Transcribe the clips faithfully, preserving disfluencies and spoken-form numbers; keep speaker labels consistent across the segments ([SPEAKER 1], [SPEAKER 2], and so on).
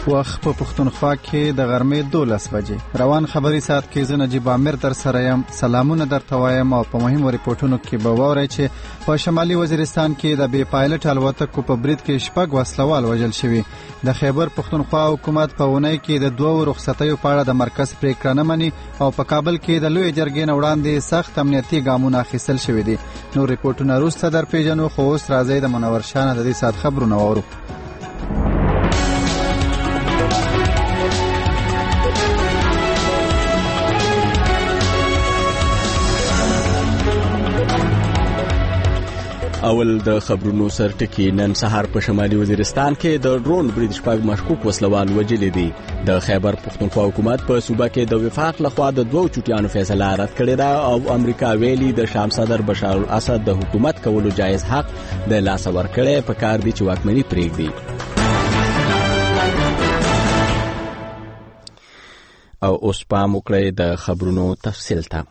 [SPEAKER 1] وخت په پښتونخوا کې د غرمې دولس بجې روان خبري ساعت کې زه نجیب عامر در سره یم. سلامونه درته وایم او په مهمو ریپورتونو کې به واورئ چې په شمالي وزیرستان کې د بې پایلټ الوتکو په برید کې شپږ وسلوال وژل شوي. د خیبر پښتونخوا حکومت په اونۍ کې د دوو رخصتیو په اړه د مرکز پریکړه نه مني او په کابل کې د لوی جرګې نه وړاندې سخت امنیتي ګامونه اخیستل شوي دي. نور ریپورتونه وروسته در پیژنو، خو اوس راځئ د منور شانه د دې ساعت خبرونه واورو.
[SPEAKER 2] اول د خبرونو سرټکی. نن سهار په شمالي وزیرستان کې د ډرون برید شپږ مشکوک وسلوال وژلي دي. د خیبر پښتونخوا حکومت په صوبه کې د وفاق لخوا د دوو چوټیانو فیصله رد کړې ده او امریکا ویلي د شام صدر بشار الاسد د حکومت کولو جایز حق د لاس ورکړې په کار دي چې واکمني پرېږدي. او اوس پام وکړئ د خبرونو تفصیل ته.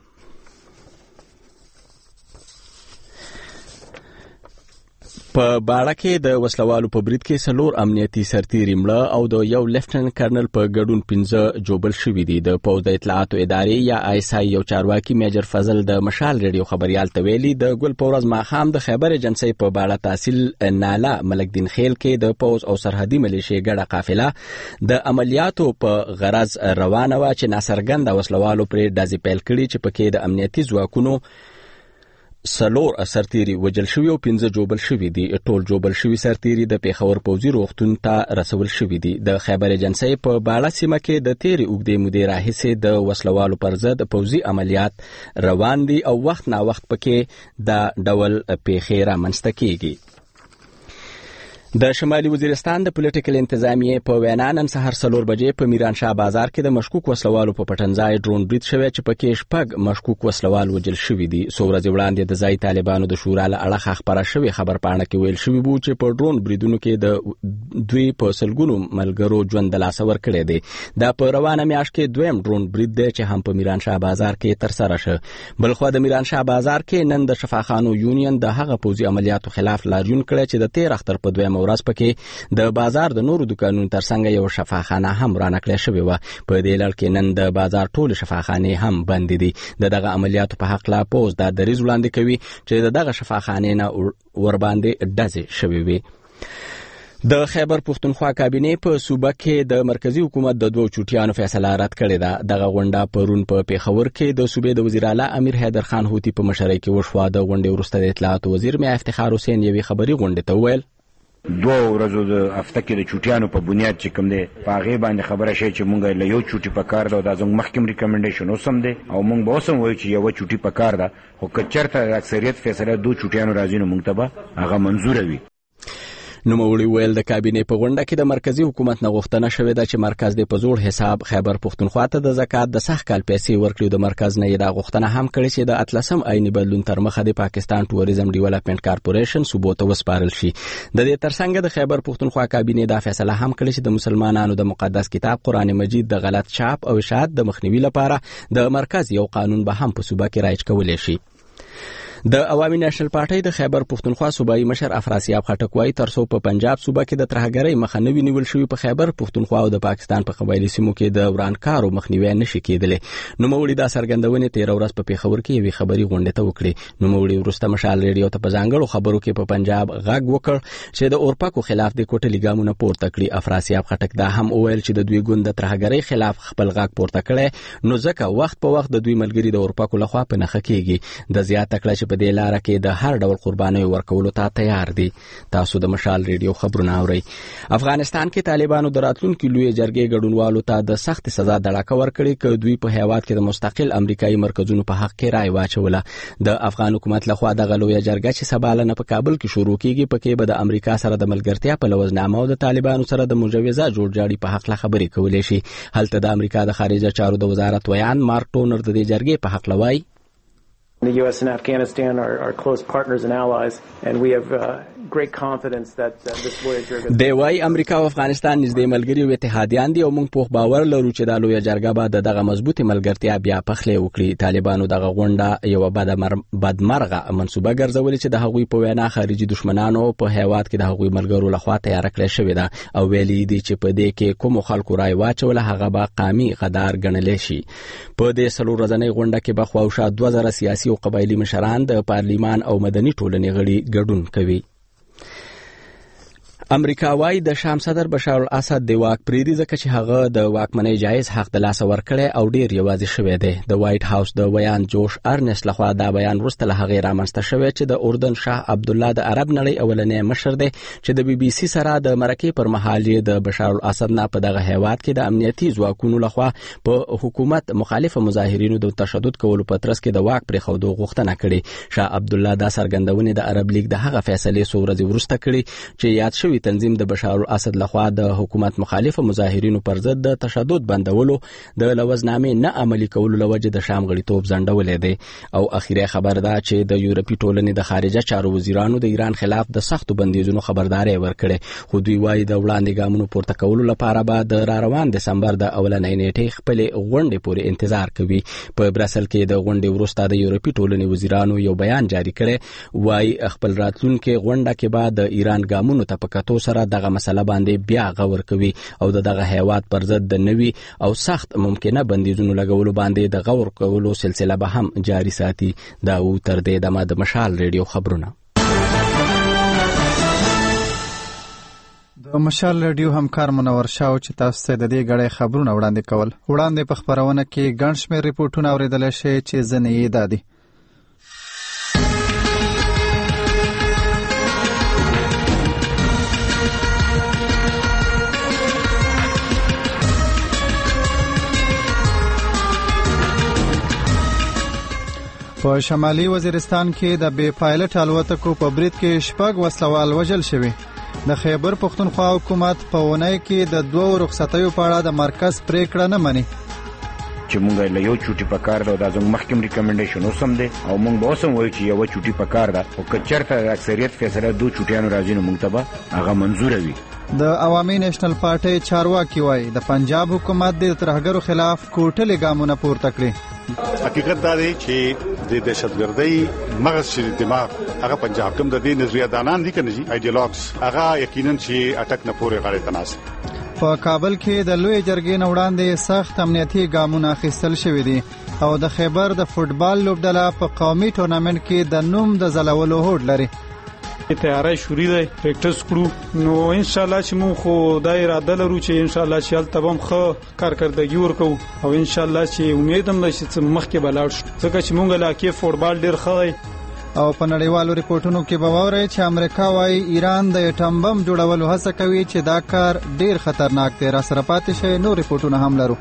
[SPEAKER 2] په باړه کې د وسلوالو په برید کې څلور امنیتي سرتیري مړه او د یو لیفټننټ کرنل په ګډون پنځه جوبل شوي دي. د پوځ د اطلاعاتو ادارې یا آی اس آی یو چارواکي میجر فضل د مشال ریډیو خبريال ته ویلي د ګل په ورځ ماښام د خیبر ایجنسۍ په باړه تحصیل ناله ملک دین خیل کې د پوځ او سرحدي ملیشې ګډه قافله د عملیاتو په غرض روانه وه چې ناڅرګنده وسلوالو پرې ډزې پیل کړي چې پکې د امنیتي ځواکونو سلور سرتیري وجل شوی او پنځه جوبل شوی دي. ټول جوبل شوی سرتیري د پیښور پوځي روغتون ته رسول شوی دي. د خیبر ایجنسۍ په باړه سیمه کې د تیرې اوږدې مودې راهیسې د وسلوالو پر ضد پوځي عملیات روان دي او وخت نا وخت پکې د ډول پیښې رامنځته کیږي. د شمالي وزیرستان د پولیټیکل انتظامیې په وینا نن سهار څلور بجې په میران شاه بازار کې د مشکوک وسلوالو په پټنځای ډرون برید شوی چې پکې شپږ مشکوک وسلوال وژل شوي دي. څو ورځې وړاندې د ځایي طالبانو د شورا له اړخه خپره شوې خبرپاڼه کې ویل شوي وو چې په ډرون بریدونو کې د دوی په سلګونو ملګرو ژوند د لاسه ورکړی دی. دا په روانه میاشت کې دویم ډرون برید دی چې هم په میران شاه بازار کې ترسره شو. بلخوا د میران شاه بازار کې نن د شفاخانو یونین د هغه پوځي عملیاتو خلاف لاریون کړی چې د تیر اختر په دویم ورځ پکې د بازار د نورو دکانونو ترڅنګ یو شفاخانه هم رانکړې شوې وه. په دې لړ کې نن د بازار ټول شفاخانې هم بند دي. د دغه عملیاتو په حق لا پوز دا دریځ وړاندې کوي چې د دغه شفاخانې نه ورباندې ډزې شوې وي. د خیبر پښتونخوا کابینې په صوبه کې د مرکزی حکومت د دوو چوټیانو فیصله رد کړې ده. دغه غونډه پرون په پیښور کې د صوبې د وزیر اعلی امیر حیدر خان هوتی په مشرۍ کې وشوه. د غونډې وروسته د اطلاعاتو وزیر میا افتخار حسین یوې خبري غونډې ته وویل
[SPEAKER 3] دوه ورځو د هفته کې د چوټیانو په بنیاد چې کوم دی په هغې باندې خبره شي چې مونږ له یو چوټي په کار ده او دا زموږ مخکې ریکمنډیشن اوس هم دی او مونږ به اوس هم وایو چې یوه چوټي په کار ده، خو که چېرته اکثریت فیصله دوه چوټیانو راځي نو مونږ ته به هغه منظوره وي.
[SPEAKER 2] نوموړي ویل د کابینې په غونډه کې د مرکزی حکومت نه غوښتنه شوې ده چې مرکز دې په زوړ حساب خیبر پښتونخوا ته د زکات د سخت کال پیسې ورکړي. د مرکز نه یې دا غوښتنه هم کړې چې د اتلسم عیني بدلون تر مخه د پاکستان ټوریزم ډیولپمنټ کارپوریشن صوبو ته وسپارل شي. د دې ترڅنګ د خیبر پښتونخوا کابینې دا فیصله هم کړې چې د مسلمانانو د مقدس کتاب قرآن مجید د غلط چاپ او اشاعت د مخنیوي لپاره د مرکز یو قانون به هم په صوبه کې رایج کولی شي. د عوامي نېشنل پارټۍ د خیبر پښتونخوا صوبایي مشر افراسیاب خټک وایي تر څو په پنجاب صوبه کې د ترهګرۍ مخه نه وي نیول شوې، په خیبر پښتونخوا او د پاکستان په قبایلي سیمو کې د ورانکارو مخنیوی نشي کېدلی. نوموړي دا څرګندونې تېره ورځ په پېښور کې یوې خبري غونډې ته وکړې. نوموړي وروسته مشال ریډیو ته په ځانګړو خبرو کې په پنجاب غږ وکړ چې د اورپکو خلاف د کوټلي ګامونه پورته کړي. افراسیاب خټک دا هم وویل چې د دوی ګوند د ترهګرۍ خلاف خپل غږ پورته کړی، نو ځکه وخت په وخت د دوی ملګري د اورپکو لخوا په نښه کېږي. د زیاته کړه چې په دې لاره کې د هر ډول قربانۍ ورکولو ته تیار دي. تاسو د مشال ریډیو خبرونه اورئ. افغانستان کې طالبانو د راتلونکي لوی جرګې ګډونوالو ته د سخت سزا دړاکه ورکړې که دوی په هیواد کې د مستقل امریکایي مرکزونو په حق کې رای واچوله. د افغان حکومت لخوا دغه لویه جرګه چې سبا نه په کابل کې شروع کیږي پکې به د امریکا سره د ملګرتیا په لوزنامه او د طالبانو سره د مجوزه جوړجاړي په حق لا خبرې کولې شي. هلته د امریکا د خارجه چارو د وزارت ویان مارک ټونر د دې جرګې په حق لوي
[SPEAKER 4] The U S and Afghanistan are, are close partners and allies, and we have uh, great confidence that uh, this voyager
[SPEAKER 2] دی وايي امریکا او افغانستان نږدې ملګري او اتحادیان دي او موږ په باور لرو چې د لوی جرګه به دغه مضبوطی ملګرتیا بیا پخلې وکړي. طالبانو دغه غونډه یو بدمرغه منسوبه ګرځولې چې د هغوی په وینا خارجي دشمنانو په هیواد کې د هغوی ملګرو لخوا تیار کړل شوې ده او ویلي دي چې په دې کې کوم خلکو رای واچول هغه به قامي غدار ګڼل شي. په دې څلور ورځنۍ غونډه کې به خواوشا دوه زره سیاسي او قبایلی مشران د پارلیمان او مدني ټولنې غړي ګډون کوي. امریکا وايي د شام صدر بشار الاسد د واک پریدي ځکه چې هغه د واکمنۍ جایز حق د لاس ورکړي او ډیر یوازې شوی دی. د وایټ هاوس د بیان جوش ارنست لخوا دا بیان وروسته له هغه رامنځته شوی چې د اردن شاه عبد الله د عرب نړۍ اولنی مشر دی چې د بي بي سي سره د مرکې پر مهال د بشار الاسد نه په دغه هیواد کې د امنیتي ځواکونو لخوا په حکومت مخالف مظاهرینو د تشدد کولو په ترڅ کې د واک پرې خودو غوښتنه کړې. شاه عبد الله دا څرګندونه د عرب لیگ د هغه فیصلې څو ورځې وروسته کړې چې یاد شوی تنظیم د بشار الاسد لخوا د حکومت مخالف مظاهرینو پر ضد د تشدد بندولو د لوزنامې نه عملي کولو لوجه د شام غړیتوب ځنډولې دی. او اخیری خبر دا چې د یورپی ټولنې د خارجه چارو وزیرانو د ایران خلاف د سختو بندیزونو خبرداري ورکړي خو دوی وايي د وړاندې ګامونو پورته کولو لپاره به د را روان دسمبر د اولنۍ نیټې خپل غونډې پورې انتظار کوي. په برسل کې د غونډې وروسته د یورپی ټولنې وزیرانو یو بیان جاری کړي وايي خپل راتلونکي غونډه کې به د ایران ګامونو ته په کتو سره دغه مسله باندې بیا غور کوي او دغه هیواد پر ضد د نوي او سخت ممکنه بندیزونو لګولو باندې د غور کولو سلسله به هم جاری ساتي. دا و تر دې دمه د مشال ریډیو خبرونه.
[SPEAKER 1] د مشال ریډیو همکار منور شاو چې تاسو ته د دې غړې خبرونه وړاندې کول. وړاندې په خبرونه کې ګڼ شمېر ریپورتونه اوریدل شي چې ځنې یې دادي. په شمالي وزیرستان کې د بې پایلټ الوتکو په برید کې شپږ وسلوال وژل شوي. د خیبر پختونخوا حکومت په اونۍ کې د دوه رخصتیو په اړه د مرکز پریکړه نه مني
[SPEAKER 3] چې مونږ له یو چوټي په کار دا د زموږ محکم ریکمنډیشن اوسم دی او مونږ به اوسم وایو چې یو چوټي په کار ده او که چېرته د اکثریت فیصله دوه چوټیانو راځي نو مونږ ته به هغه منظوره وي.
[SPEAKER 1] د عوامي نیشنل پارټۍ چارواکي وایي د پنجاب حکومت د ترهګرو خلاف کوټلې ګامونه پورته کړي.
[SPEAKER 5] حقیقت دا دی چې د دهشتګردۍ مغز چې دماغ هغه پنجاب کوم د دې نظریه دانان دي کنه جی ایډیالوګز هغه یقینا چې اٹک نه پورې غاړه تناسب.
[SPEAKER 1] په کابل کې د لوی جرګې نه وړاندې سخت امنیتي ګامونه اخیستل شوي دي او د خیبر د فوټبال لوبډله په قومي ټورنمنت کې د نوم د ځلولو هوډ لري.
[SPEAKER 6] تیاری شروع دی پریکټس کړو نو ان شاء الله چې مون خو دا اراده لرو چې ان شاء الله چې ال تبم خو کارکردګي ورکو او ان شاء الله چې امید هم ده چې مخکې بلاړ شو ځکه چې مونږ لا کې فوټبال ډیر خای.
[SPEAKER 1] او په نړیوالو ریپورتونو کې به ووري چې امریکا وايي ایران د اټم بم جوړولو هڅه کوي چې دا کار ډیر خطرناک دی. را سره پاتې شي نو ریپورتونه هم لرو.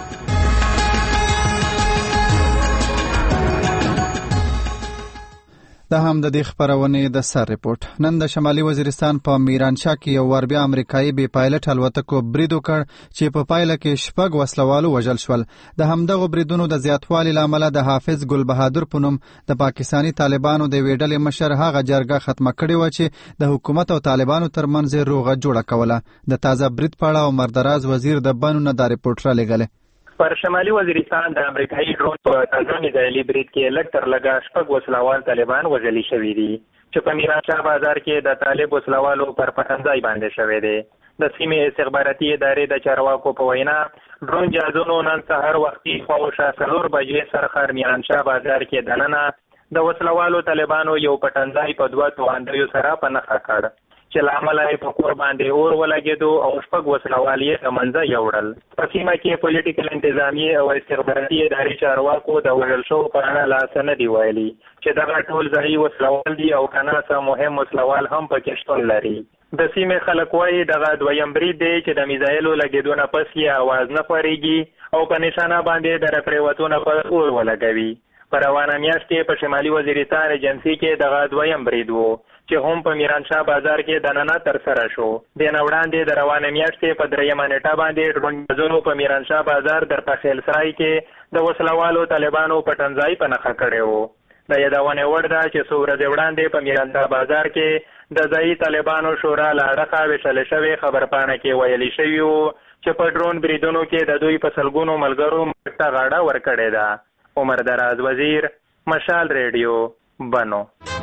[SPEAKER 1] دا هم د دې خبرونه د سر ریپورت. نن د شمالي وزیرستان په میرانشاه کې یو ور بیا امریکایي بې پایلټ الوتکو برید وکړ چې په پایله کې شپږ وسلوالو وژل شول. د همدغه بریدونو د زیاتوالي لامل د حافظ ګل بهادر په نوم د پاکستانی طالبانو د ویډلې مشر هغه جرګه ختمه کړې و چې د حکومت او طالبانو ترمنځ روغه جوړه کوله. د تازه برید په اړه عمر دراز وزیر د بانو نه دا ریپورت را لګله.
[SPEAKER 7] پر شمالي وزیرستان د امریکایي ډرون په تنظیمي ځایلي برید کې لږ تر لږه شپږ وسلوال طالبان وژلي شوي دي چې په میرانشاه بازار کې د طالب وسلوالو پر پټنځای باندې شوی دی. د سیمې استخباراتي ادارې د چارواکو په وینا ډرون جهازونو نن سهار وختي خواوشا څلور بجې سرخر میرانشاه بازار کې دننه د وسلوالو طالبانو یو پټنځای په دوه تواندیو سره په نښه کړ چې لامل یې په کور باندې اور ولګېدو او شپږ وسلوال یې له منځه یوړل. په سیمه کې پولیټیکل انتظامیې او استخباراتي ادارې چارواکو د وژل شوو په اړه لاس نه دي ویلي چې دغه ټول ځایي وسلوال دي او که نه څه مهم وسلوال هم پکې شتون لري. د سیمې خلک وایي دغه دویم برید دی چې د میزایلو لګېدو نه پس یې اواز نه خورېږي او په نشانه باندې د راپرېوتو نه پس اور ولګوي. په روانه میاشت کې په شمالي وزیرستان ایجنسي کې دغه دویم برید و چې هم په میرانشاه بازار کې دننه ترسره شو. د نه وړاندې د روانه میاشتې په دریمه نیټه باندې ډرون جهازونو په میرانشاه بازار در پخیل سرای کې د وسلوالو طالبانو پټنځای په نښه کړی و. د یادونې وړ ده چې څو ورځې وړاندې په میراندا بازار کې د ځایي طالبانو شورا له اړخه ویشل شوې خبرپاڼه کې ویلي شوي وو چې په ډرون بریدونو کې د دوی په سلګونو ملګرو مرګ ته غاړه ورکړې ده. عمر دراز وزیر، مشال ریډیو، بنو.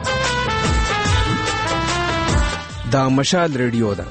[SPEAKER 8] دا مشال ریډیو ده.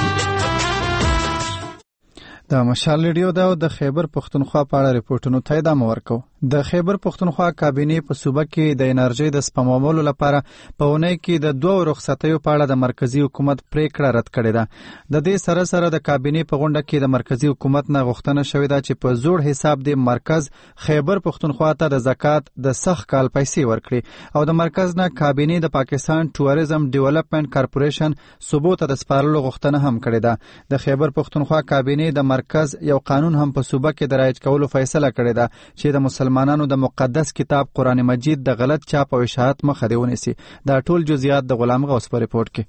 [SPEAKER 1] د مشال ریډیو دا د خیبر پښتونخوا په اړه ریپورتونو ته ادامه ورکو. د خیبر پښتونخوا کابینې په صوبه کې د انرژي د سپمولو لپاره په اونۍ کې د دوه رخصتیو په اړه د مرکزی حکومت پریکړه رد کړې ده. د دې سره سره د کابینې په غونډه کې د مرکزی حکومت نه غوښتنه شوې ده چې په زوړ حساب د مرکز خیبر پښتونخوا ته د زکات د سخت کال پیسې ورکړي او د مرکز نه کابینې د پاکستان ټوریزم ډیولپمنٹ کارپوریشن صوبو ته د سپارلو غوښتنه هم کړې ده. د خیبر پښتونخوا کابینې د مرکز یو قانون هم په صوبه کې د رایج کولو فیصله کړې ده چې د مسلمانانو د مقدس کتاب قرآن مجید د غلط چاپ او اشاعت مخه دی ونیسي. دا ټول جزئیات د غلام غوث په ریپورت کې.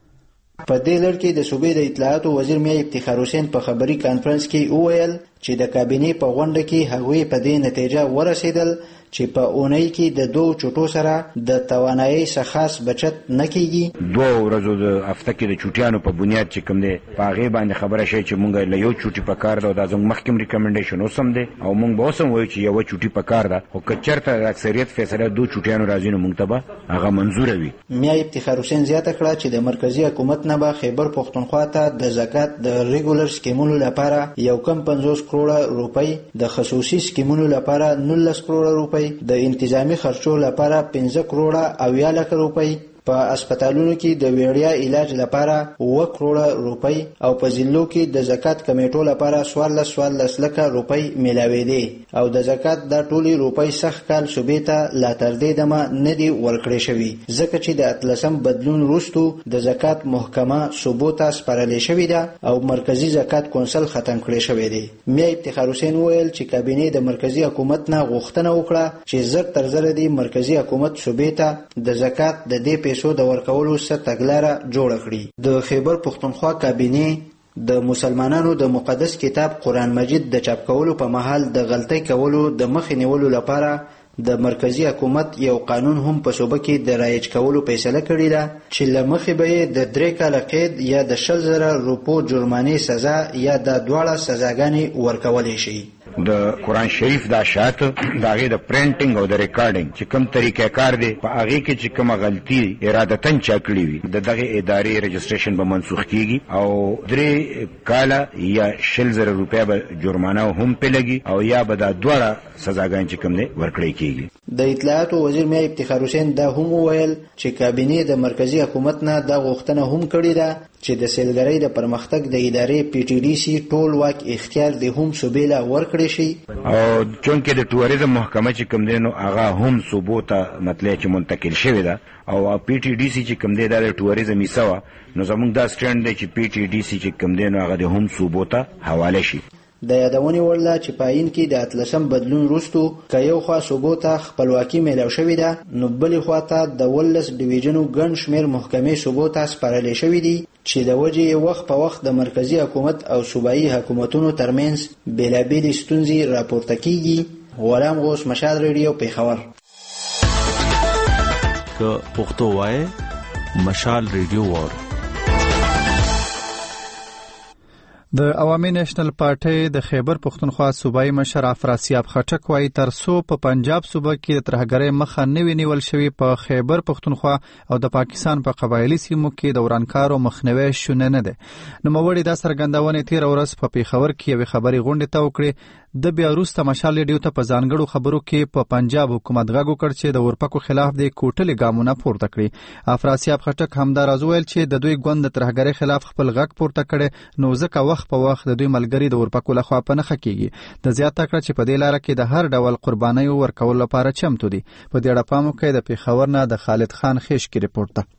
[SPEAKER 9] په دې لړ کې د صوبې د اطلاعات وزیر میا افتخار حسین په خبري کانفرنس کې وویل چې د کابینې په غونډه کې هغوی په دې نتیجه ورسېدل چې په اونۍ کې د دوه چټو سره د توانایي څخه خاص بچت نه کیږي.
[SPEAKER 3] دوه ورځو د هفته کې د چوټیانو په بنیاد چې کوم دی په هغې باندې خبره شي چې مونږ له یو چوټي په کار ده او دا زموږ مخکې ریکمنډیشن اوس هم دی او مونږ به اوس هم وایو چې یوه چوټي په کار ده خو که چېرته د اکثریت فیصله دوه چوټیانو راځي نو مونږ ته به هغه منظوره وي.
[SPEAKER 9] میا افتخار حسین زیاته کړه چې د مرکزي حکومت نه به خیبر پښتونخوا ته د زکات د ریګولر سکیمونو لپاره یو کم پنځوس کروڑه روپۍ، د خصوصي سکیمونو لپاره نولس کروڑه روپۍ، د انتظامی خرچو لپاره پنځه کروڑه اویا لکه روپۍ، په اسپیټالونو کې د ویړیا علاج لپاره اوه کروڑه روپۍ او په ضلعو کې د زکات کمیټو لپاره څوارلس څوارلس لکه روپۍ میلاوېدې او د زکات دا ټولې روپۍ سخت کال صوبې ته لا تر دې دمه نه دي ورکړې شوي ځکه چې د اتلسم بدلون وروستو د زکات محکمه صوبو ته سپارلې شوې ده او مرکزي زکات کونسل ختم کړی شوی دی. میا افتخار حسین وویل چې کابینې د مرکزي حکومت نه غوښتنه وکړه چې زر تر زره دی مرکزي حکومت صوبې ته د زکات د دې پیسو د ورکولو څه تګلاره جوړه کړي. د خیبر پښتونخوا کابینې د مسلمانانو د مقدس کتاب قرآن مجید د چاپ کولو په مهال د غلطۍ کولو د مخې نیولو لپاره د مرکزی حکومت یو قانون هم په صوبه کې د رایج کولو فیصله کړې ده چې له مخې به د درې کاله قید یا د شل زره روپو جرمانې سزا یا د دواړه سزاګانې ورکولی شي.
[SPEAKER 3] د قرآن شریف د اشاعت د هغې د پرنټینګ او د ریکارډینګ چې کوم طریقه کار دی په هغې کې چې کومه غلطي ارادتن چا کړې وي د دغې ادارې رجسټریشن به منسوخ کیږي او درې کاله یا شل زره روپیا به جرمانه هم پې لګي او یا به دا دواړه سزاګانې چې کوم دی ورکړی کیږي.
[SPEAKER 9] د اطلاعاتو وزیر میا افتخار حسین دا هم وویل چې کابینې د مرکزی حکومت نه دا غوښتنه هم کړې ده چې د سیلګرۍ د پرمختګ د ادارې پی ټي ډي سي ټول واک اختیار د هم صوبې له ورکړی شي
[SPEAKER 3] او چونکې د ټوریزم محکمه چې کوم دی نو هغه هم صوبو ته مطلع چې منتقل شوې ده او پی ټي ډي سي چې کوم دی دا د ټوریزم حصه وه نو زموږ دا سټینډ دی چې پی ټي ډي سي چې کوم دی نو هغه د هم صوبو ته حواله شي.
[SPEAKER 9] د یادونې وړ ده چې په آیین کې د اتلسم بدلون وروستو که یو خوا صوبو ته خپلواکي میلاو شوې ده نو بلې خوا ته د ولس ډیویژنو ګڼ شمېر محکمې صوبو ته سپارلې شوي دي چې د وجې وخت په وخت د مرکزي حکومت او صوبایي حکومتونو ترمنځ بېلابېلې ستونزې راپورته کیږي. غلام غوث، مشال ریډیو، پیښور.
[SPEAKER 8] که پښتو وایې مشال ریډیو واره.
[SPEAKER 1] د عوامي نېشنل پارټۍ د خیبر پښتونخوا صوبایي مشر افراسیاب خټک وایي تر څو په پنجاب صوبه کې د ترهګرۍ مخه نه وي نیول شوې په خیبر پښتونخوا او د پاکستان په قبایلي سیمو کې د ورانکارو مخنیوی شونې نه دی. نوموړي دا څرګندونې تېره ورځ په پېښور کې یوې خبري غونډې ته وکړې. د بیا وروسته مشال ریډیو ته په ځانګړو خبرو کې په پنجاب حکومت غږ وکړ چې د اورپکو خلاف د کوټلې ګامونه پورته کړي. افراسیاب خټک همدا راز وویل چې د دوی ګوند د ترهګرۍ خلاف خپل غږ پورته کړي نو ځکه وخت په وخت د دوی ملګري د اورپکو لخوا په نښه کیږي. د زیاته کړه چې په دې لاره کې د هر ډول قربانیو ورکولو لپاره چمتو دي. په دې اړه پام وکړئ. د پېښور نه د خالد خان خیش کی رپورټ ده.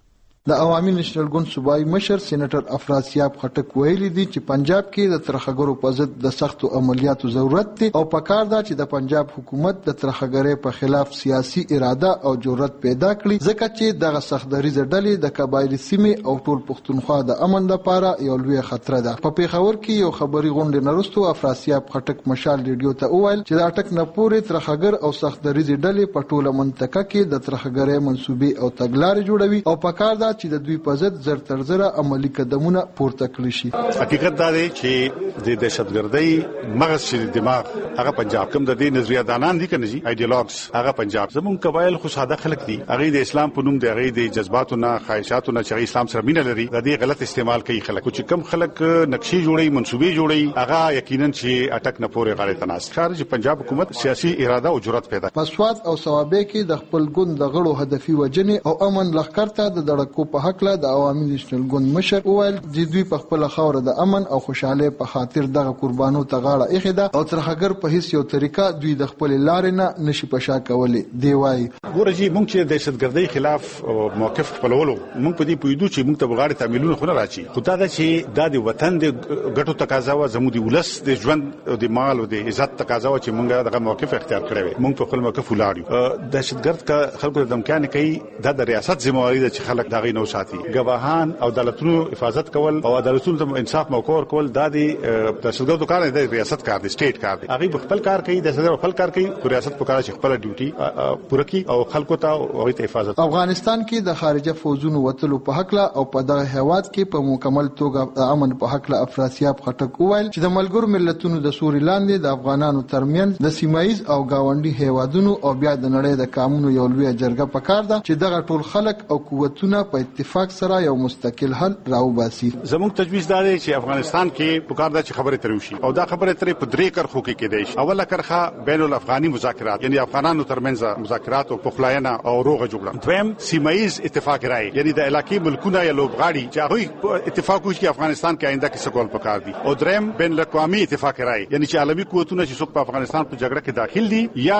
[SPEAKER 10] د عوامي نېشنل ګوند صوبایي مشر سېنیټر افراسیاب خټک ویلي دي چې پنجاب کې د ترخګرو په ضد د سختو عملیاتو ضرورت دی او پکار ده چې د پنجاب حکومت د ترخګرۍ په خلاف سیاسي اراده او جرأت پیدا کړي ځکه چې دغه سختدریزه ډلې د قبایلي سیمې او ټول پښتونخوا د امن لپاره یو لوی خطر ده. په پیښور کې یو خبري غونډه نرستو افراسیاب خټک مشال ریډیو ته وویل چې د اټک نه پورې ترخګر او سختدریزه ډلې په ټوله منطقه کې د ترخګرۍ منسوبې او تګلارې جوړوي او پکار ده چې د دوی په ضد زر تر زره عملی قدمونه پورته کړي شي.
[SPEAKER 5] حقیقت دا دی چې د دهشتګردۍ مغز چې دماغ هغه پنجاب کوم د دې نظریه دانان دي کنه جی ایډیالوګز هغه پنجاب زمون قبایل خو ساده خلک دي هغه د اسلام په نوم د هغه د جذباتو نه خواهشاتو نه چې اسلام سره مینه لري د دې غلط استعمال کوي خلک چې کم خلک نقشې جوړي منسوبې جوړي هغه یقینا چې اٹک نه پورې غاړه تناس خارج پنجاب حکومت سیاسي اراده او جرأت پیدا
[SPEAKER 10] مسواد او ثوابه کې د خپل ګوند د غړو هدفي وجنې او امن لخر ته د دړکو په حق له د عوامي نېشنل ګوند مشر وویل چې دوی په خپل خوره د امن او خوشاله په خاطر دغه قربانو ته غاړه ایښې ده او ترخګر په هیڅ یو طریقه دوی د خپل لارې نه نشي پشا کولی دی وایي.
[SPEAKER 5] ګورجی موږ چې دهشتګردۍ خلاف موقف خپلولو موږ په دې پویدو چې موږ ته بغاړې تعمیلونه خو نه راځي خو دا چې د وطن د ګټو تقاضا و زموږ د ولس د ژوند او د مال او د عزت تقاضا و چې موږ دغه موقف اختیار کړی موږ په خپل موقف ولاړو. دهشتګرد کا خلکو د دمکان کوي د ریاست ذمہواری ده چې خلک دغه نو ساتي ګواهان او عدالتونو حفاظت کول او عدالتونو ته انصاف موقع ورکول دا د دهشتګردو کار دی ریاست کار دی سټیټ کار دی هغه خپل کار کوي د سره خپل کار کوي ریاست په کار چې خپل ډیوټي پوره کوي او خلکو ته او ته حفاظت.
[SPEAKER 10] افغانستان کې د خارجه فوجونو وتلو په حق له او په دغه هیواد کې په مکمل توګه د امن په حق له افراسیاب خټک وویل چې د ملګرو ملتونو د سوري لاندې د افغانانو ترمنځ د سیمایز او گاونډي هیوادونو او بیا د نړۍ د قانونو یو لوی جرګه پکار ده چې دغه ټول خلک او قوتونه په اتفاق سره یو مستقل حل راوباسي.
[SPEAKER 5] زموږ تجویز دا دی چې افغانستان کې پکار ده چې خبره ترې وشي او دا خبره ترې په درې کرخو کې کېدای شي. اوله کرخه بین الافغاني مذاکرات یعنی افغانانو ترمنځ مذاکرات او پخلاینه او روغه جوړه. دویم سیمایز اتفاق رائے یعنی د علاقې ملکونه یا لوبغاړي چې هغه اتفاق وکړي چې افغانستان کې آینده کې سکول پکار دي. او دریم بین الاقوامي اتفاق رائے یعنی چې عالمي قوتونه چې څوک په افغانستان په جګړه کې داخل دي یا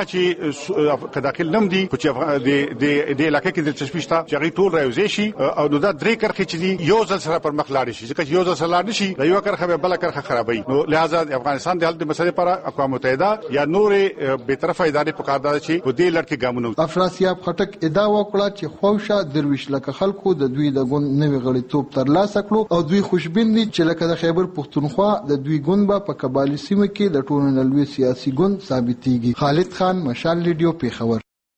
[SPEAKER 5] چې داخل نم دي چې د د علاقې کې دلچسپي شته چې هغه ټول راوځي شي او نو دا درې کرخې چې دي یو ځل سره پر مخ لاړ شي ځکه چې یو ځل سره لاړ نشي د یو کرخه به بل کرخه خرابوي. نو لہذا افغانستان د حل د مسلې لپاره اقوام متحده یا نورې به طرفه ادارې په کار ده چې په دې لړ کې ګامونه.
[SPEAKER 10] افراسیاب خټک ادعا وکړه چې خوښه درویش لکه خلکو د دوی د ګوند نوې غړیتوب ترلاسه کړو او دوی خوشبین دي چې لکه د خیبر پښتونخوا د دوی ګوند به په قبایلي سیمه کې د ټولو نه لوی سیاسي ګوند ثابتېږي. خالد خان مشال ریډیو پیښور.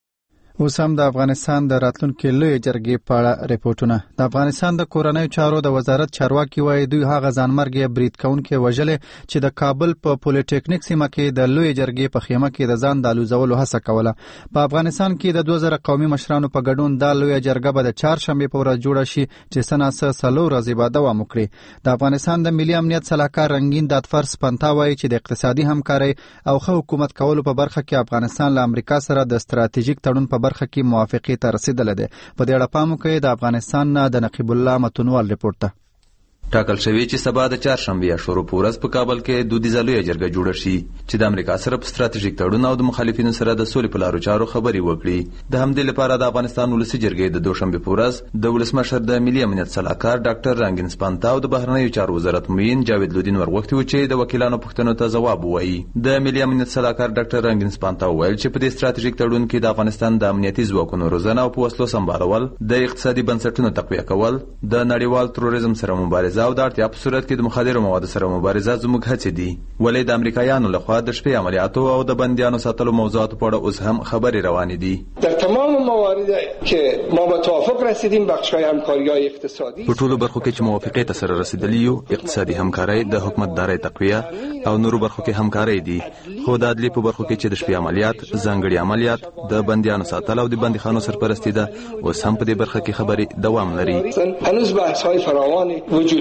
[SPEAKER 1] اوس هم د افغانستان د راتلونکي لوی جرګې په اړه ریپورتونه. د افغانستان د کورنیو چارو د وزارت چارواکي وایي دوی هغه ځانمرګي برید کوونکي وژلې چې د کابل په پولیټیکنیک سیمه کې د لوی جرګې په خیمه کې د ځان د الوزولو هڅه کوله. په افغانستان کې د دوه زره قومي مشرانو په ګډون د لوی جرګه به د چهارشنبې په ورځ جوړه شي چې سناسه څلور ورځې به دوام وکړي. د افغانستان د ملي امنیت سلاکار رنگین دادفر سپنتا وایي چې د اقتصادي همکارۍ او ښه حکومت کولو په برخه کې افغانستان له امریکا سره د ستراتیژیک تړون په برخه کې موافقه ته رسیدلې ده. په دې اړه پام وکړئ. د افغانستان نه د نقیب الله متنوال ریپورت ته
[SPEAKER 11] ټاکل شوی چې سبا د چهارشنبې یا شروع پورز په کابل کې دودیزه لویه جرګه جوړه شي چې د امریکا سره په ستراتیژیک تړون او د مخالفینو سره د سولې په لارو چارو خبرې وکړي. د همدې لپاره د افغانستان ولسي جرګې د دوشنبې پورز د ولسمشر د ملي امنیت سلاکار ډاکټر رنگین سپنتا او د بهرنیو چارو وزارت معین جاوید لودین ورغوښتي و چې د وکیلانو پوښتنو ته ځواب ووایي. د ملي امنیت سلاکار ډاکټر رنگین سپنتا وویل چې په دې ستراتیژیک تړون کې د افغانستان د امنیتي ځواکونو روزنه او په وسلو سمبالول، د اقتصادي بنسټونو تقویه کول، د نړیوال تروریزم سره مبارزه او د اړتیا په صورت کې د مخدرو موادو سره مبارزه زموږ هڅې دي. ولې د امریکایانو لخوا د شپې عملیاتو او د بندیانو ساتلو موضوعاتو په اړه اوس هم خبرې روانې دي.
[SPEAKER 12] در تمام موارد که ما به توافق رسیدیم بخش‌های همکاری‌های اقتصادی
[SPEAKER 11] په ټولو برخو کې چې موافقې ته سره رسیدلی یو، اقتصادي همکارۍ، د حکومتدارۍ تقویه او نورو برخو کې همکارۍ دي. خو د عدلي په برخو کې چې د شپې عملیات، ځانګړي عملیات، د بندیانو ساتل او د بندیخانو سرپرستي ده، اوس هم په دې برخه کې خبرې دوام لري.
[SPEAKER 12] هنوز بحث‌های فراوان وجود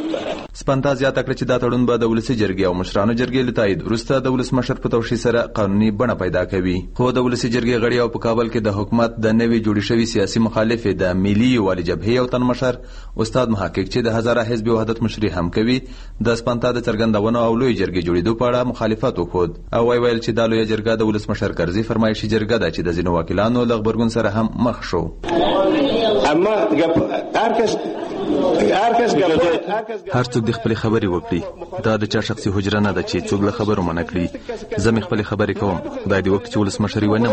[SPEAKER 12] وجود دارد.
[SPEAKER 11] سپانتا زیاته کړه چې دا تړون به د ولسي جرګې او مشرانو جرګې له تایید وروسته د ولسمشر په توشیح سره قانوني بڼه پیدا کوي. خو د ولسي جرګې غړي او په کابل کې د حکومت د نوي جوړې شوي سیاسي مخالف د ملي یووالي جبهې او تن مشر استاد محقق چې د هزاره حزب وحدت مشري هم کوي د سپانتا د څرګندونو او لوی جرګې جوړېدو په اړه مخالفت وکړ او ویل ویل چې د لوی جرګه د ولسمشر کرزي فرمایشي جرګه ده چې د ځینو وکیلانو له غبرګون سره هم مخ شو.
[SPEAKER 12] اما هر کس
[SPEAKER 11] هر څوک د خپل خبرې وکړي. دا د چا شخصي حجره نه ده چې څوک له خبرو منع کړي. زه مې خپل خبرې کوم. خدای دې وکړي چې ولسمشر ونه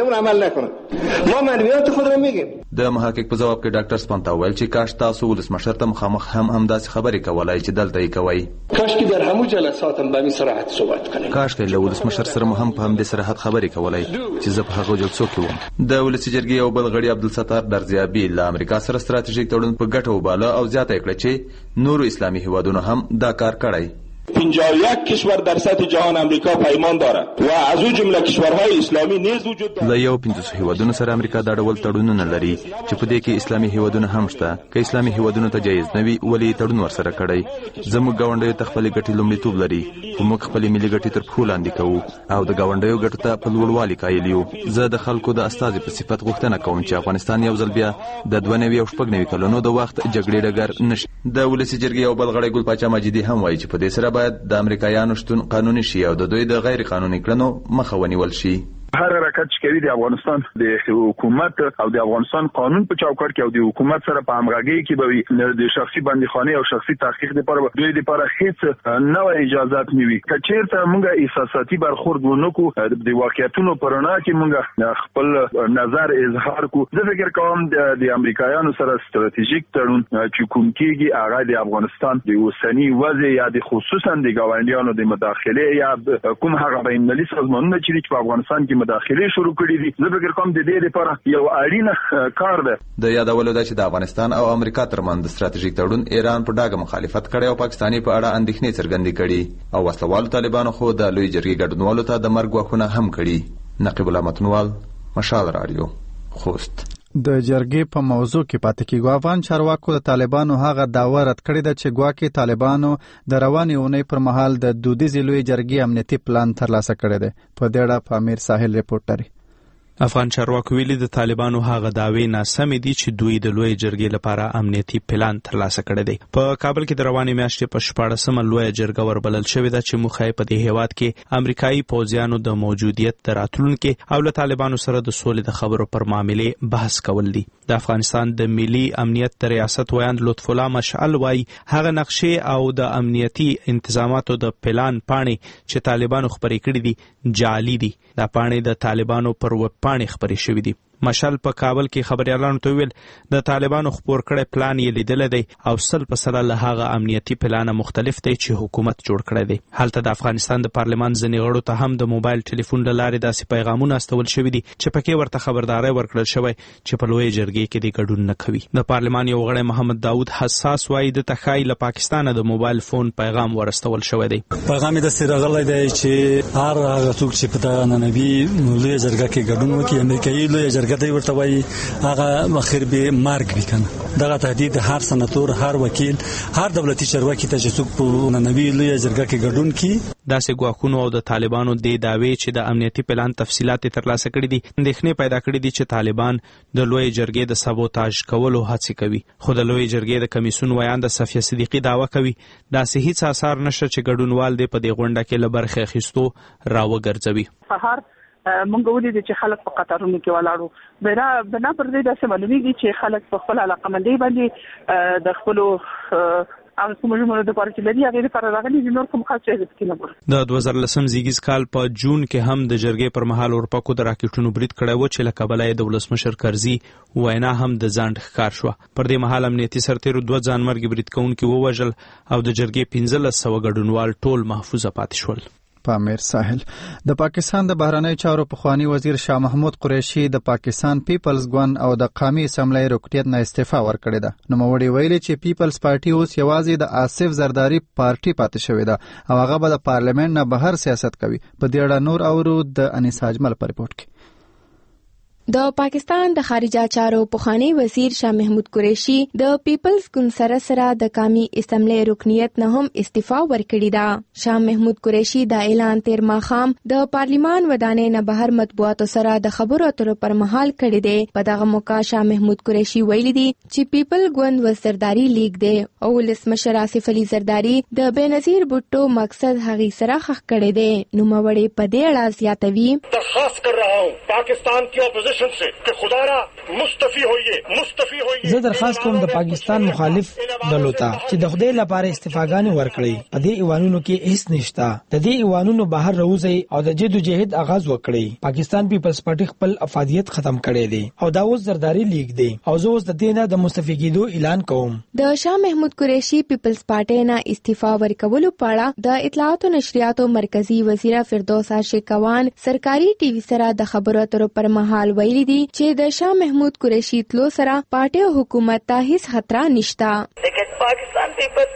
[SPEAKER 11] مني.
[SPEAKER 12] ما منویات خود را میگیم.
[SPEAKER 11] د محقق په جواب کې ډاکټر سپانتا ویل چې کاش تاسو ولسمشر ته مخامخ هم همداسې خبرې کولای چې دلته یې کوئ.
[SPEAKER 12] کاش کې در همو جلسات هم به همین صراحت صحبت کنیم.
[SPEAKER 11] کاش کې له ولسمشر سره هم په همدې صراحت خبرې کولای چې زه په هغه جلسو کې وم. د ولسي جرګې یو بل غړي عبدالستار درزیابي له امریکا سره ستراتیژیک تړون په ګټه وباله او زیاته کړه چې نورو اسلامي هیوادونو هم دا کار کړی.
[SPEAKER 13] پنجاه و یک کشور در سطح جهان امریکا پیمان دارد و از او جمله کشورهای اسلامی نیز وجود دارد.
[SPEAKER 11] له یو پنځوس هیوادونو سره امریکا دا ډول تړونونه لري چې په دې کې اسلامي هیوادونه هم شته. که اسلامي هیوادونو ته جایز نه وي ولې تړون ورسره کړی. زموږ ګاونډیو ته خپلې ګټې لومړیتوب لري خو موږ خپلې ملي ګټې تر پښو لاندې کوو او د ګاونډیو ګټو ته په لوړوالي قایل یو. زه د خلکو د استازي په صفت غوښتنه کوم چې افغانستان یو ځل بیا د دوه نوي او شپږ نوي کلونو د وخت جګړې ډګر نشي. د ولسي جرګې یو بل غړی ګل پاچا مجیدي هم وایي چې په دې سره باید د امریکایانو شتون قانوني شي او د دوی د غیر قانوني کړنو مخه ونیول شي.
[SPEAKER 14] هر حرکت چې کوي د افغانستان د حکومت او د افغانستان قانون په چوکاټ کې او د حکومت سره په همغږي کې به د شخصي بندیخانه او شخصي تحقیق لپاره دوی لپاره هیڅ نوې اجازهات نه وي. کچېرته موږ احساساتي برخورد ونکړو د واقعیتونو پرنا کې موږ خپل نظر اظهار کو. زه فکر کوم د امریکایانو سره ستراتیژیک تړون چې کوم کېږي هغه د افغانستان د اوسنی وضع یا د خصوصا د ګاونډیانو د مداخله یا کوم هغه بین المللي سازمانونه چې په افغانستان کې مداخله شروع کړې دي. زه فکر کوم د دې لپاره یو اړینه کار ده.
[SPEAKER 11] د یادولو ده چې د افغانستان او امریکا ترمنځ د ستراتیژیک تړون ایران په ډاګه مخالفت کړی او پاکستاني په اړه اندېښنې څرګندې کړي او وسلوالو طالبانو خو د لوی جرګې ګډونوالو ته د مرګ غوښتنه هم کړي. نقیب الله متنوال، مشال رادیو، خوست.
[SPEAKER 1] د جرګې په موضوع کې پاتې کېږو. افغان چارواکو د طالبانو هغه دعوه رد کړې ده چې ګواکې طالبانو د روانې اونۍ پر مهال د دودیزې لوی جرګې امنیتي پلان ترلاسه کړی دی. په دې اړه په امیر ساحل ریپورټ لري.
[SPEAKER 15] افغان چارواکو ویلي د طالبانو هغه دعوی ناسمې دي چې دوی د لوی جرګې لپاره امنیتي پلان ترلاسه کړی دی. په کابل کې د روانې میاشتې په شپاړسمه لوی جرګه وربلل شوې ده چې موخه یې په دې هیواد کې امریکایي پوځیانو د موجودیت د راتلونکي او له طالبانو سره د سولې د خبرو پر معاملې بحث کول دي. د افغانستان د ملي امنیت د ریاست ویاند لطف الله مشعل وایي هغه نقشې او د امنیتي انتظاماتو د پلان پاڼې چې طالبانو خپرې کړې دي جعلي دي. دا پاڼې د طالبانو پر ویب پاڼې خپرې شوې دي. مشعل په کابل کې خبريالانو ته ویل د طالبانو خپور کړی پلان یې لیدل دی او سل په سره له هغه امنیتي پلان مختلف دی چې حکومت جوړ کړی دی. هلته د افغانستان د پارلمان ځینې غړو ته هم د موبایل ټلیفون له لارې داسې پیغامونه استول شوي دي چې پکې ورته خبرداري ورکړل شوی چې په لوی جرګې کې د ګډون نه کوي. د پارلمان یو غړی محمد داوود حساس وایي د تخای له پاکستان د موبایل فون پیغام ورستول شوی دی.
[SPEAKER 16] پیغام د سره غلای دی چې هر هغه څوک چې په ننوي لوی جرګه کې ګډون وکړي امریکایي لوی جرګه دی ورته وایي هغه مخیر به مرګ وکنه. دغه تهدید هر سناتور، هر وکیل، هر دولتي چارواکي ته چې څوک په ننوي لوی جرګه کې ګډون کړي.
[SPEAKER 15] داسې ګواښونو او د طالبانو د دعوی چې د امنیتي پلان تفصيلات ترلاسه کړي دي اندېښنې پیدا کړې دي چې طالبان د لوی جرګې د سابوتاژ کولو هڅې کوي. خو د لوی جرګې د کمیسیون ویاند صفیه صدیقی دعوه کوي داسې هیڅ اثر نشته چې ګډونوال دې په دې غونډه کې له برخې اخیستو راوګرځوي.
[SPEAKER 17] سهار مونږ ولیدل چې خلک په قطارونو کې ولاړو. بنا بنا پر دې داسې معلومیږي چې خلک په خپل علاقمندۍ باندې د خپلو هغه کومه جمهور د پاره چې لري هغه لپاره راغلي دي. نور کوم خاص څه ځکه نه وره. د
[SPEAKER 15] دوه زره لسم زیږیز کال په جون کې هم د جرګې پر مهال اورپکو د راکټونو برید کړی و چې له کابل د ولسمشر کرزي وینا هم د ځان ښکار شو. پر دې مهال امنیتي سرتیرو دوه ځانمرګي برید کوونکي ووژل او د جرګې پنځلس سوه ګډونوال ټول محفوظه پاتې شول.
[SPEAKER 1] په امیر ساحل د پاکستان د بهرنی چارو پخوانی وزیر شاه محمود قریشي د پاکستان پیپلز ګوند او د قومي اسمبلی رکنیت نه استعفا ورکړې ده. نوموړي ویلي چې پیپلز پارټي اوس یوازې د آصف زرداری پارټي پاتې شوې ده او هغه به د پارلیمنت نه بهر سیاست کوي. په دې اړه نور اورو د انیس اجمل په ریپورت کې.
[SPEAKER 18] د پاکستان د خارجه چارو پخوانی وزیر شاه محمود قریشي د پیپلز ګوند سره سره د قومي اسمبلی رکنیت نه هم استعفا ورکړې ده. شاه محمود قریشي دا اعلان تیر ماښام د پارلیمان ودانې نه بهر مطبوعاتو سره د خبرو اترو پر مهال کړی دی. په دغه موقع شاه محمود قریشي ویلي دي چې پیپل ګوند وزیرداری لیگ دی او ولسمشر آصف علي زرداری د بېنظیر بوټو مقصد هغې سره خښ کړی دی. نوموړی په دې اړه زیاتوي
[SPEAKER 19] درخواست کر رہا ہوں پاکستان کی اپوزیشن سے کہ خدا را مستعفی ہوئیے مستعفی ہوئیے.
[SPEAKER 20] زه درخواست کوم د پاکستان مخالف ډلو ته چې د خدای لپاره استعفاګانې ورکړي. په دې ایوانونو کې هیڅ نشته. د دې ایوانونو بهر راوځي او د جدوجہد آغاز وکړي. پاکستان پیپلز پارټي خپل افادیت ختم کړی دی او دا اوس زرداری لیگ دی او زه اوس د دې نه د مستعفی کېدو اعلان کوم.
[SPEAKER 18] د شاه محمود قریشي پیپلز پارټي نه استعفا ورکولو په اړه د اطلاعات او نشریاتو مرکزی وزیر فردوس عاشقوان سرکاري ټي وي سره د خبرو اترو پر مهال ویلي دي چې د شاه محمود قریشي تلو سره پارټي او حکومت ته هیڅ خطر نشته.
[SPEAKER 21] پاکستان پیپلز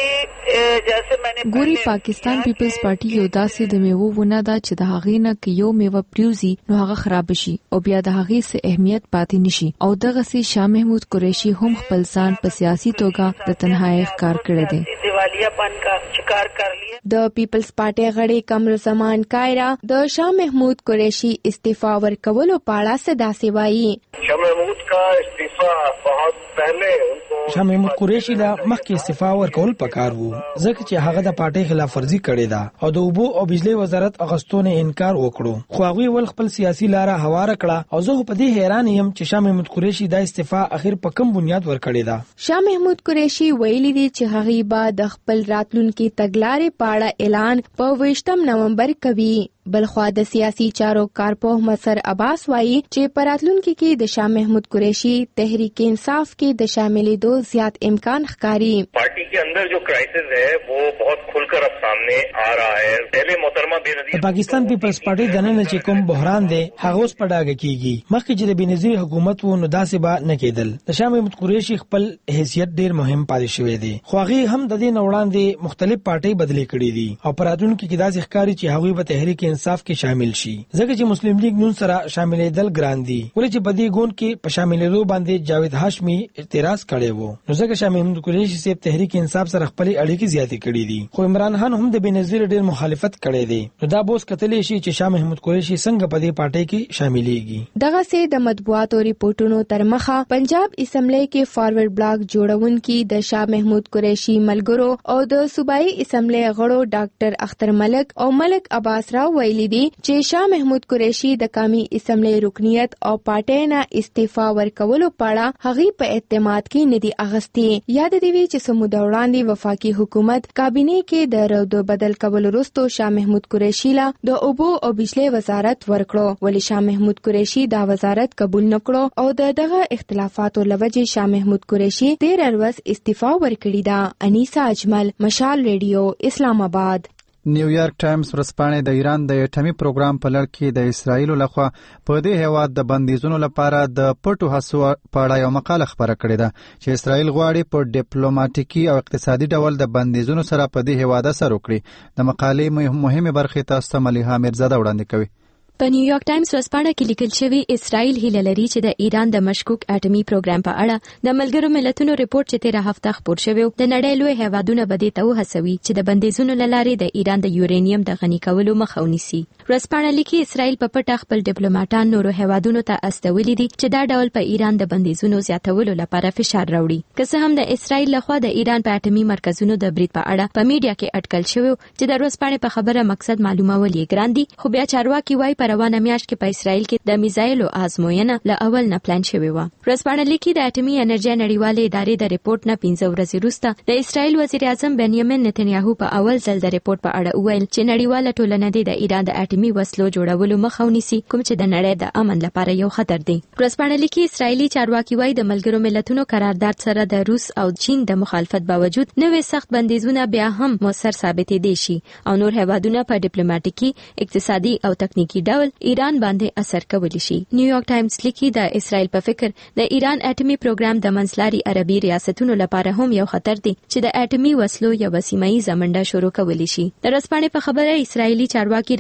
[SPEAKER 21] پارټي جیسے میں نے
[SPEAKER 22] ګوري پاکستان پیپلز پارټي یو داسې د میوو ونه ده چې د هغې نه که یو میوه پریوزي نو هغه خراب شي او بیا د هغې څه اهمیت پاتې نشي. او دغسې شاه محمود قریشي هم خپل ځان په سیاسي توګه د تنهایی ښکار کړی دی.
[SPEAKER 21] دیوالیاپن کا شکار کر لیا.
[SPEAKER 18] د پیپلز پارټي غړي قمرزمان کایرا د شاه محمود قریشي استعفا ورکولو په اړه څه داسې وایي.
[SPEAKER 19] شاه محمود کا استعفا بہت پہلے
[SPEAKER 20] شاه محمود قریشي دا مخکې استعفا ورکول پکار وو ځکه چې هغه د پارټي خلاف ورزي کړې ده او د اوبو او بجلی وزارت اغستونه انکار وکړو خو هغه ول خپل سیاسي لاره هواره کړه او زه په دې حیران یم چې شاه محمود قریشي دا استعفا اخر په کوم بنیاد ورکړې ده.
[SPEAKER 18] شاه محمود قریشي ویلي دي چې هغه به د خپل راتلونکي تګلارې په اړه اعلان په ویشتم نومبر کوي. بلخوا د سیاسي چارو کارپوه مسر عباس وایي چې په راتلونکي کې د شاه محمود قریشي تحریک انصاف کې د شاملېدو زیات امکان ښکاري.
[SPEAKER 19] پارٹی کے اندر جو کرائسس ہے وہ بہت کھل کر اب سامنے آ رہا ہے. پہلے محترمہ بینظیر
[SPEAKER 20] پاکستان پیپلز پارټي دننه چې کوم بحران دی هغه اوس په ډاګه کیږي. مخکې چې د بینظیر حکومت و نو داسې به نه کېدل. د شاه محمود قریشي خپل حیثیت ډیر مهم پاتې شوی دی خو هغه هم د دې نه وړاندې مختلف پارټي بدلې کړې دي او په راتلونکي کې داسې ښکاري چې هغوی به تحریک انصاف کې شامل شي ځکه چې مسلم لیگ نون سره شاملېدل ګران دي. ولې چې په دې ګوند کې په شاملېدو باندې جاوید هاشمي اعتراض کړی وو نو ځکه شاه محمود قریشي صاحب تحریک انصاف سره خپل اړیکې زیاتې کړې دي خو عمران خان هم د بېنظیر ډېر مخالفت کړی دی. نو دا بوس کتلې شي چې شاه محمود قریشي څنګه په دې پارټي کې شاملېږي.
[SPEAKER 18] دغه سه د مطبوعاتو ریپورتونو تر مخه پنجاب اسمبلی کې فارورډ بلاک جوړونکي د شاه محمود قریشي ملګرو او د صوبایي اسمبلی غړو ډاکټر اختر ملک او ملک عباس راو ویلي دي چې شاه محمود قریشي د قومي اسمبلی رکنیت او پارټي نه استعفا ورکولو په اړه هغې په اعتماد کې نه دي اغستې. یاد دی وی چې سموده وړاندې وفاقي حکومت کابینه کې د رودو بدل کولو وروسته شاه محمود قریشي له د اوبو او بجلی وزارت ورکړو ولې شاه محمود قریشي دا وزارت قبول نکړو او د دغه اختلافاتو لوجې شاه محمود قریشي تیر ورځ استعفا ورکړې ده. انیسا اجمل، مشال ریډیو، اسلام آباد.
[SPEAKER 1] نیویارک ټایمز ورځپاڼې د ایران د اټومي پروګرام په لړ کې د اسرایلو لخوا په دې هیواد د بندیزونو لپاره د پټو هڅو په اړه یو مقاله خپره کړې ده چې اسرایل غواړي په ډیپلوماټیکي او اقتصادي ډول د بندیزونو سره په دې هیواد اثر وکړي. د مقالې مهمه برخه تاسو ته ملیحه میرزاده وړاندې کوي.
[SPEAKER 23] په نیویارک ټایمز ورځپاڼه کې لیکل شوی اسرائیل هیله لري چې د ایران د مشکوک اټومي پروګرام په اړه د ملګرو ملتونو ریپورت چې تیره هفته خپور شوی د نړۍ لوی هیوادونه به دې ته وهڅوي چې د بندیزونو له لارې د ایران د یورانیم د غني کولو مخه ونیسي. ورځپاڼه لیکي اسرائیل په پټه خپل ډیپلوماټان نورو هیوادونو ته استولي دي چې دا ډول په ایران د بندیزونو زیاتولو لپاره فشار راوړي. که څه هم د اسرائیل لخوا د ایران په اټومي مرکزونو د برید په اړه په میډیا کې اټکل شوی چې د ورځپاڼې په خبره مقصد معلومول یې ګران دي خو بیا چارواکي وایي په روانه میاشت کې په اسرائیل کې د میزایلو ازموینه له اول نه پلان شوی و. ورځپاڼه لیکي د اټومي انرژي نړیوالې ادارې د ریپورت نه پنځه ورځې وروسته د اسرائیل وزیر اعظم بنیامین نتنیاهو په اول ځل د ریپورت په اړه وویل چې نړیواله ټولنه د ایران د اټومي وسلو جوړولو مخه ونیسي کوم چې د نړۍ د امن لپاره یو خطر دی. ورځپاڼه لیکي اسرائیلي چارواکي وایي د ملګرو ملتونو قرارداد سره د روس او چین د مخالفت باوجود نوې سخت بندیزونه بیا هم موثر ثابتې دي شي او نور هیوادونه په ډیپلوماټیکي اقتصادي او تکنیکی ډول ایران باندې اثر کولی شي. نیویارک ټایمز لیکي د اسرائیل په فکر د ایران اټومي پروګرام د منځلاري عربي ریاستونو لپاره هم یو خطر دی چې د اټومي وسلو یو سیمایي منډه شروع کولی شي. د ورځپاڼې په خبره اسرائیلي چارواکي راتلونکي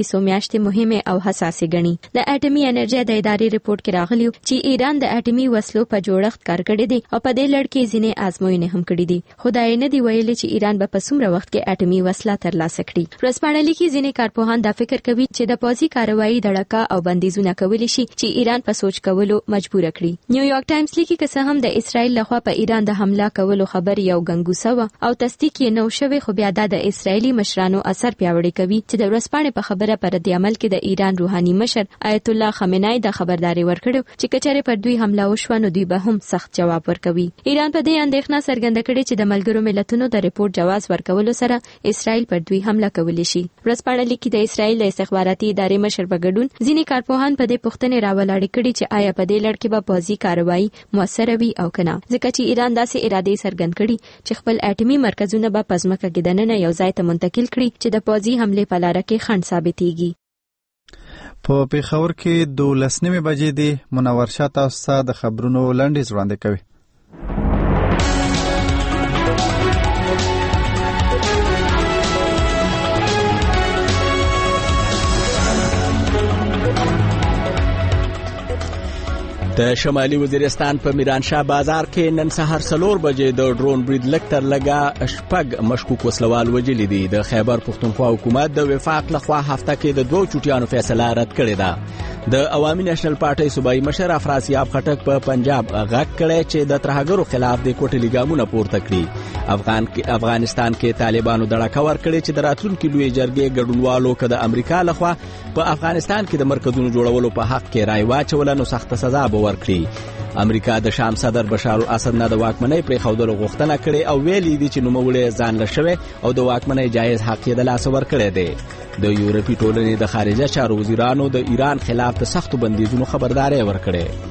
[SPEAKER 23] پاتې څو میاشتې مهمه او حساسه ګڼي. د اټومي انرژي د ادارې ریپورت کې راغلی چې ایران د اټومي وسلو په جوړښت کار کړی دی او په دې لړ کې ځینې آزموینې هم کړې دي. خدای نه دی ویلي چې ایران به په څومره وخت کې اټومي وسله ترلاسه کړي. ورځپاڼه لیکي ځینې کارپوهان دا فکر کوي چې د پوځي کاروایی دړکه او بندیزونه کولی شي چې ایران په سوچ کولو مجبور کړي. نیویارک ټایمز لیکي که څه هم د اسرائیل لخوا په ایران د حمله کولو خبر یو ګنګوسه و او تصدیق یې نو شوی، خو بیا د اسرائیلي مشرانو اثر پیاوړی کوي چې د ورځپاڼې په خبره پر رد عمل کې د ایران روحاني مشر آیت الله خامنه‌ای د خبرداري ورکړو چې کچره پر دوی حمله وشو نو دوی به هم سخت جواب ورکوي. ایران په دې اندېښنه څرګنده کړې چې د ملګرو ملتونو د ریپورت جواز ورکولو سره اسرائیل پر دوی حمله کولی شي. ورځپاڼه لیکي د اسرائیل د استخباراتي ادارې مشر په ګډون ځینې کارپوهان په دې پوښتنې راولاړې کړي چې آیا په دې لړ کې به پوځي کاروایی موثره وي او کنه، ځکه چې ایران داسې اراده څرګند کړي چې خپل اټومي مرکزونه به په ځمکه کې دننه یو ځای ته منتقل کړي چې د پوځي حمله په لار کې خنډ ثابتېږي.
[SPEAKER 1] په پیښور کې دولس نیمې بجې دی. منور شاه تاسو ته د خبرونو لنډیز وړاندې کوي.
[SPEAKER 2] د شمالي وزیرستان په میرانشاه بازار کې نن سهار څلور بجې د ډرون برید لږ تر لږه شپږ مشکوک وسلوال وژلي دي. د خیبر پښتونخوا حکومت د وفاق لخوا هفته کې د دوه چوټیانو فیصله رد کړې ده. د عوامي نېشنل پارټۍ صوبایي مشر افراسیاب خټک په پنجاب غږ کړی چې د ترهګرو خلاف د کوټلي ګامونه پورته کړي. افغان افغانستان کې طالبانو دړکه ورکړې چې د راتلونکي لوی جرګې ګډونوالو که د امریکا لخوا په افغانستان کې د مرکزونو جوړولو په حق کې رای واچوله نو سخته سزا به ورکړي. امریکا د شام صدر بشار الاسد نه د واکمنۍ پرېښودلو غوښتنه کړې او ویلي دي چې نوموړی ځان له شوی او د واکمنۍ جایز حق یې د لاسه ورکړی دی. د یورپي ټولنې د خارجه چارو وزیرانو د ایران خلاف د سختو بندیزونو خبرداری ورکړې.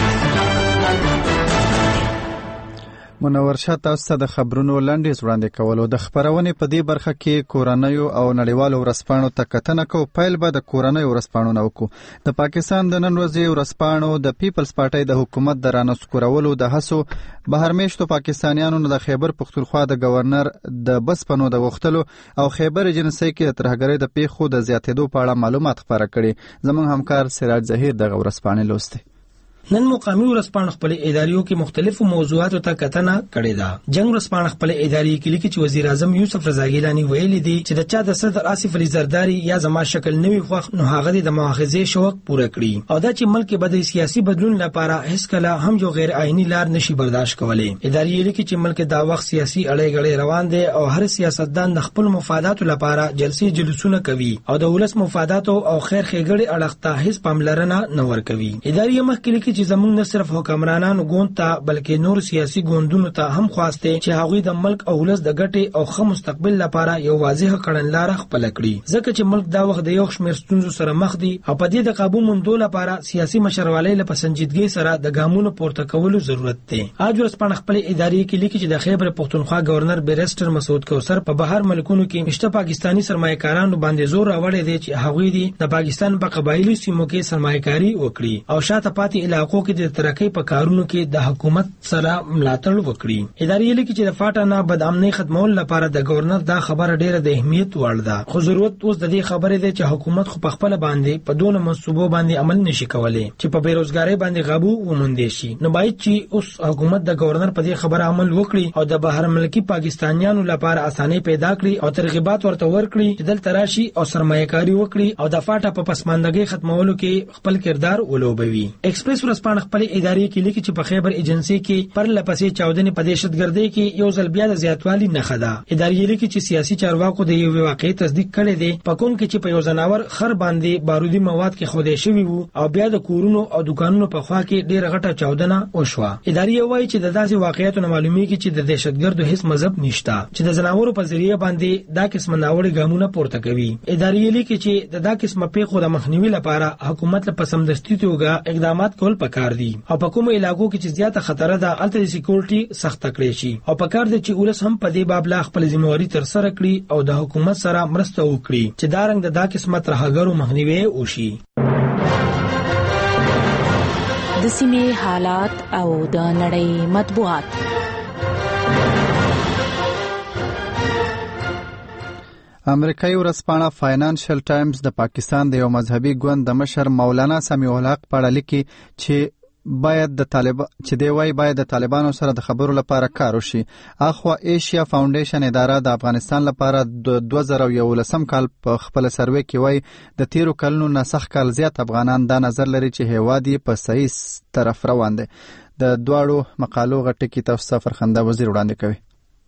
[SPEAKER 1] منور شاه تاسو ته د خبرونو لنډیز وړاندې کولو. د خبرونې په دې برخه کې کورنیو او نړیوالو ورځپاڼو ته کتنه کوو. پیل به د کورنیو ورځپاڼو نه وکړو. د پاکستان د نن ورځې ورځپاڼو د پیپلز پارټۍ د حکومت د رانسکورولو د هڅو بهرمېشتو پاکستانیانو د خیبر پښتونخوا د گورنر د بسپنو د غوښتلو او خیبر ایجنسۍ کې د ترهګرۍ د پیښو د زیاتېدو په اړه معلومات خپاره کړي. زموږ همکار سراج ظهیر دغه ورځپاڼې لوستې.
[SPEAKER 20] نن مقامی ورځپاڼو خپل اداریو کې مختلفو موضوعاتو ته کتنه کړې ده. جنگ ورځپاڼه خپل اداري کې لیکي چې وزیر اعظم یوسف رضا ګیلانی ویلي دی چې د چا د صدر آصف علي زرداری یا زما شکل نوي خوښ نو هغه د مؤاخذې شوق پوره کړي او دا چې ملک کې بد سیاسي بدلون لپاره هیڅ کله هم یو غیر آئینی لار نشي برداشت کولای. اداري لیکي چې ملک دا وخت سیاسي اړې غړې روان دي او هر سیاستدان د خپل مفاداتو لپاره جلسې جلوسونه کوي او د ولس مفاداتو او خیر ښېګړې اړه ته هیڅ پاملرنه نه ورکوي. اداري مخکې لیکي چې زموږ نه صرف حکمرانانو ګوند ته بلکې نور سیاسي ګوندونو ته هم خواسته چې هغوی د ملک او ولس د ګټې او ښه مستقبل لپاره یو واضح کړنلاره خپل کړي، ځکه چې ملک دا وخت د یو شمېر ستونزو سره مخ دی او په دې د قابو موندلو لپاره سیاسي مشروالۍ له پسنجیدګۍ سره د ګامونو پورته کولو ضرورت دی. اج ورځپاڼه خپل اداري کې لیکي چې د خیبر پښتونخوا گورنر بیرسټر مسعود کوثر په بهر ملکونو کې مشته پاکستانی سرمایه‌کارانو باندې زور راوړی دی چې هغوی دي د پاکستان په قبایلی سیمو کې سرمایه‌کاري وکړي او شاته پاتې علاقو کې د ترقۍ په کارونو کې د حکومت سره ملاتړ وکړي. اداري لیکي چې د فاټا نه بد امنۍ ختمول لپاره د گورنر دا خبره ډیره د اهمیت وړ ده، خو ضرورت اوس د دې خبرې دی چې حکومت خو په خپل باندې په دونه منصوبو باندې عمل نشي کولای چې په بیروزګاری باندې قابو وموندې شي. نو باید چې اوس حکومت د گورنر په دې خبره عمل وکړي او د بهر ملکی پاکستانیانو لپاره اسانۍ پیدا کړي او ترغیبات ورته ورکړي چې دلته راشي او سرمایه‌کاري وکړي او د فاټا په پسماندګۍ ختمولو کې خپل کردار ولوبوي. ایکسپریس ورځپاڼه خپل اداري کې لیکي چې په خیبر ایجنسۍ کې پر لپسې چاودنې په دهشتګردۍ کې یو ځل بیا د زیاتوالي نښه ده. اداري لیکي چې سیاسي چارواکو د یو واقعي تصدیق کړی دی په کوم کې چې په یو ځناور خر باندې بارودي مواد کې خوده شوی وو او بیا د کورونو او دکانونو په خوا کې ډیره غټه چاودنه وشوه. اداري وایي چې د داسې واقعیتونو معلومیږي چې د دهشتګردو هیڅ مذهب نشته چې د ځناورو په ذریعہ باندې دا قسم ناوړه ګامونه پورته کوي. اداري لیکي چې د دا قسم پیښو د مخنیوي لپاره حکومت له سمدستي توګه اقدامات کول پکار دي او په کومو علاقو کې چې زیاته خطر ده الته د سکیورټي سخت کړی شي او پکار دي چې ولس هم په دې باب لا خپل ذمہواری تر سره کړي او د حکومت سره مرسته وکړي چې دا رنګ د دا قسمه ترهګرو مخنیوي وشي.
[SPEAKER 4] د سیمې حالات او د نړۍ مطبوعات.
[SPEAKER 1] امریکایي ورځپاڼه فاینانشل ټایمز د پاکستان د یو مذهبي ګوند د مشر مولانا سمیع الحق په اړه لیکي چې باید د طالب چې دی وای باید د طالبانو سره د خبرو لپاره کار وشي. اخوا ایشیا فاونډیشن اداره د افغانستان لپاره د دوه زره یولسم کال په خپل سروې کې وای د تیرو کلونو نه سخت کال زیات افغانان دا نظر لري چې هیواد یې په صحیح طرف روان دی. د دواړو مقالو غټه کې تاسو فرخنده وزیر وړاندې کوي.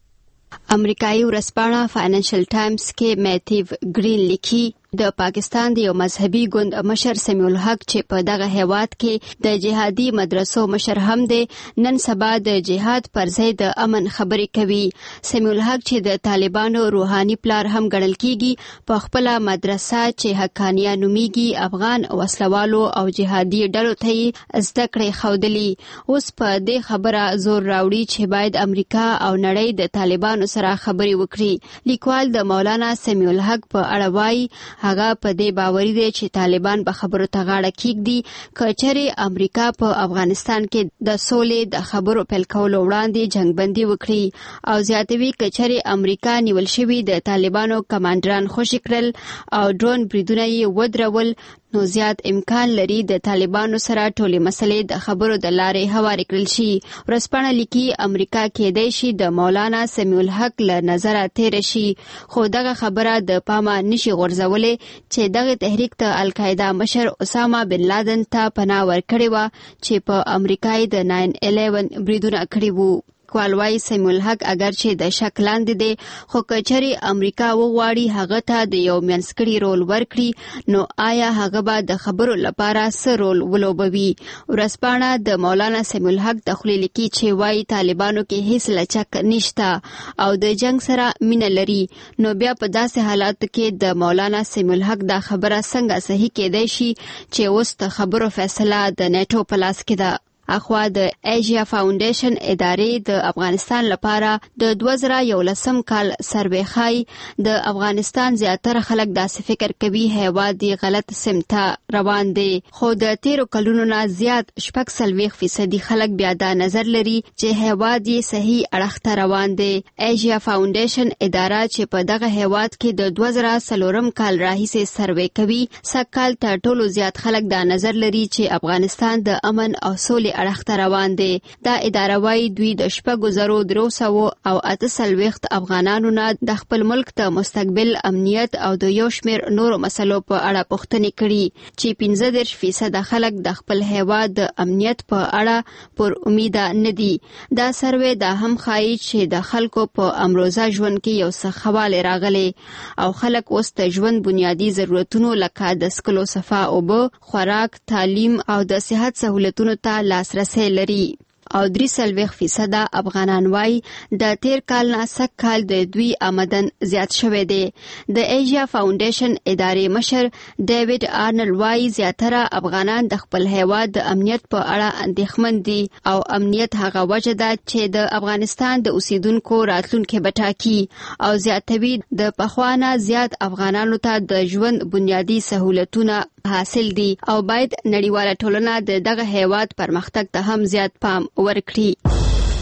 [SPEAKER 23] امریکایي ورځپاڼه فاینانشل ټایمز کې میتیو ګرین لیکي د پاکستان د یو مذهبي ګوند مشر سمیع الحق چې په دغه هیواد کې د جهادي مدرسو مشر هم دی نن سبا د جهاد پر ځای د امن خبرې کوي. سمیع الحق چې د طالبانو روحاني پلار هم ګڼل کیږي په خپل مدرسه چې حقانیه نومیږي افغان وسلوالو او جهادي ډلو ته یې زده کړې ښودلي. اوس په دې خبره زور راوړي چې باید امریکا او نړۍ د طالبانو سره خبرې وکړي. لیکوال د مولانا سمیع الحق په اړه وایي هغه په دې باوري دی چې طالبان به خبرو ته غاړه کیږدي که چېرې امریکا په افغانستان کې د سولې د خبرو پیل کولو وړاندې جنگبندي وکړي او زیاتوي که چېرې امریکا نیول شوي د طالبانو کمانډران خوشي کړل او ډرون بریدونه یې ودرول نو زیات امکان لري د طالبانو سره ټولې مسلې د خبرو د لارې هوارې کړل شي. ورځپاڼه لیکي امریکا کېدای شي د مولانا سمیع الحق له نظره تېره شي خو دغه خبره د پامه نشي غورځولی چې دغه تحریک ته القاعده مشر اسامه بن لادن ته پناه ورکړې وه چې په امریکا یې د ناین الیون بریدونه کړي وو. کالوای سمیع الحق اگر چې د شک لاندې دی خو کچري امریکا وغواړي هغه ته د یو منځکړي رول ورکړي نو آیا هغه به د خبرو لپاره څه رول ولوبوي. ورځپاڼه د مولانا سمیع الحق د خولې لیکي چې وایي طالبانو کې هیڅ لچک نشته او د جنگ سره مینه لري نو بیا په داسې حالاتو کې د مولانا سمیع الحق دا خبره څنګه صحیح کېدای شي چې اوس د خبرو فیصله د نیټو په لاس کې ده. اخوا د ایشیا فاونډیشن ادارې د افغانستان لپاره د دوه زره یولسم کال سروې ښایي د افغانستان زیاتره خلک داسې فکر کوي هیواد یې غلط سمت روان دی خو د تیرو کلونو نه زیات شپږ څلوېښت فیصدي خلک بیا دا نظر لري چې هیواد یې صحیح اړخ ته روان دی. ایشیا فاونډیشن اداره چې په دغه هیواد کې د دوه زره څلورم کال راهیسې سروې کوي سږکال تر ټولو زیات خلک دا نظر لري چې افغانستان د امن او سولې اړخ ته روان دی. دا اداره وايي دوی د شپږو زرو درو سوو او اته څلوېښت افغانانو نه د خپل ملک د مستقبل امنیت او د یو شمېر نورو مسلو په اړه پوښتنې کړي چې پنځه دېرش فیصده خلک د خپل هیواد د امنیت په اړه پر امیده نه دي. دا سروې دا هم ښایي چې د خلکو په امروزه ژوند کې یو څه خواله راغلی او خلک اوس د ژوند بنیادی ضرورتونو لکه د څښلو صفا اوبه خوراک تعلیم او د صحت سہولتونو ته لاسرسی لري او درې څلوېښت فیصده افغانان وایي د تیر کال نه سږ کال د دوی آمدن زیات شوی دی. د ایشیا فاونډیشن ادارې مشر ډیوډ آرنل وایي زیاتره افغانان د خپل هیواد د امنیت په اړه اندېښمن دي او امنیت هغه وجه ده چې د افغانستان د اوسیدونکو راتلونکي به ټاکي او زیاتوي د پخوا نه زیات افغانانو ته د ژوند بنیادی سہولتونه حاصل دي او باید نړیواله ټولنه د دغه هیواد پرمختګ ته هم زیات پام ورکړي.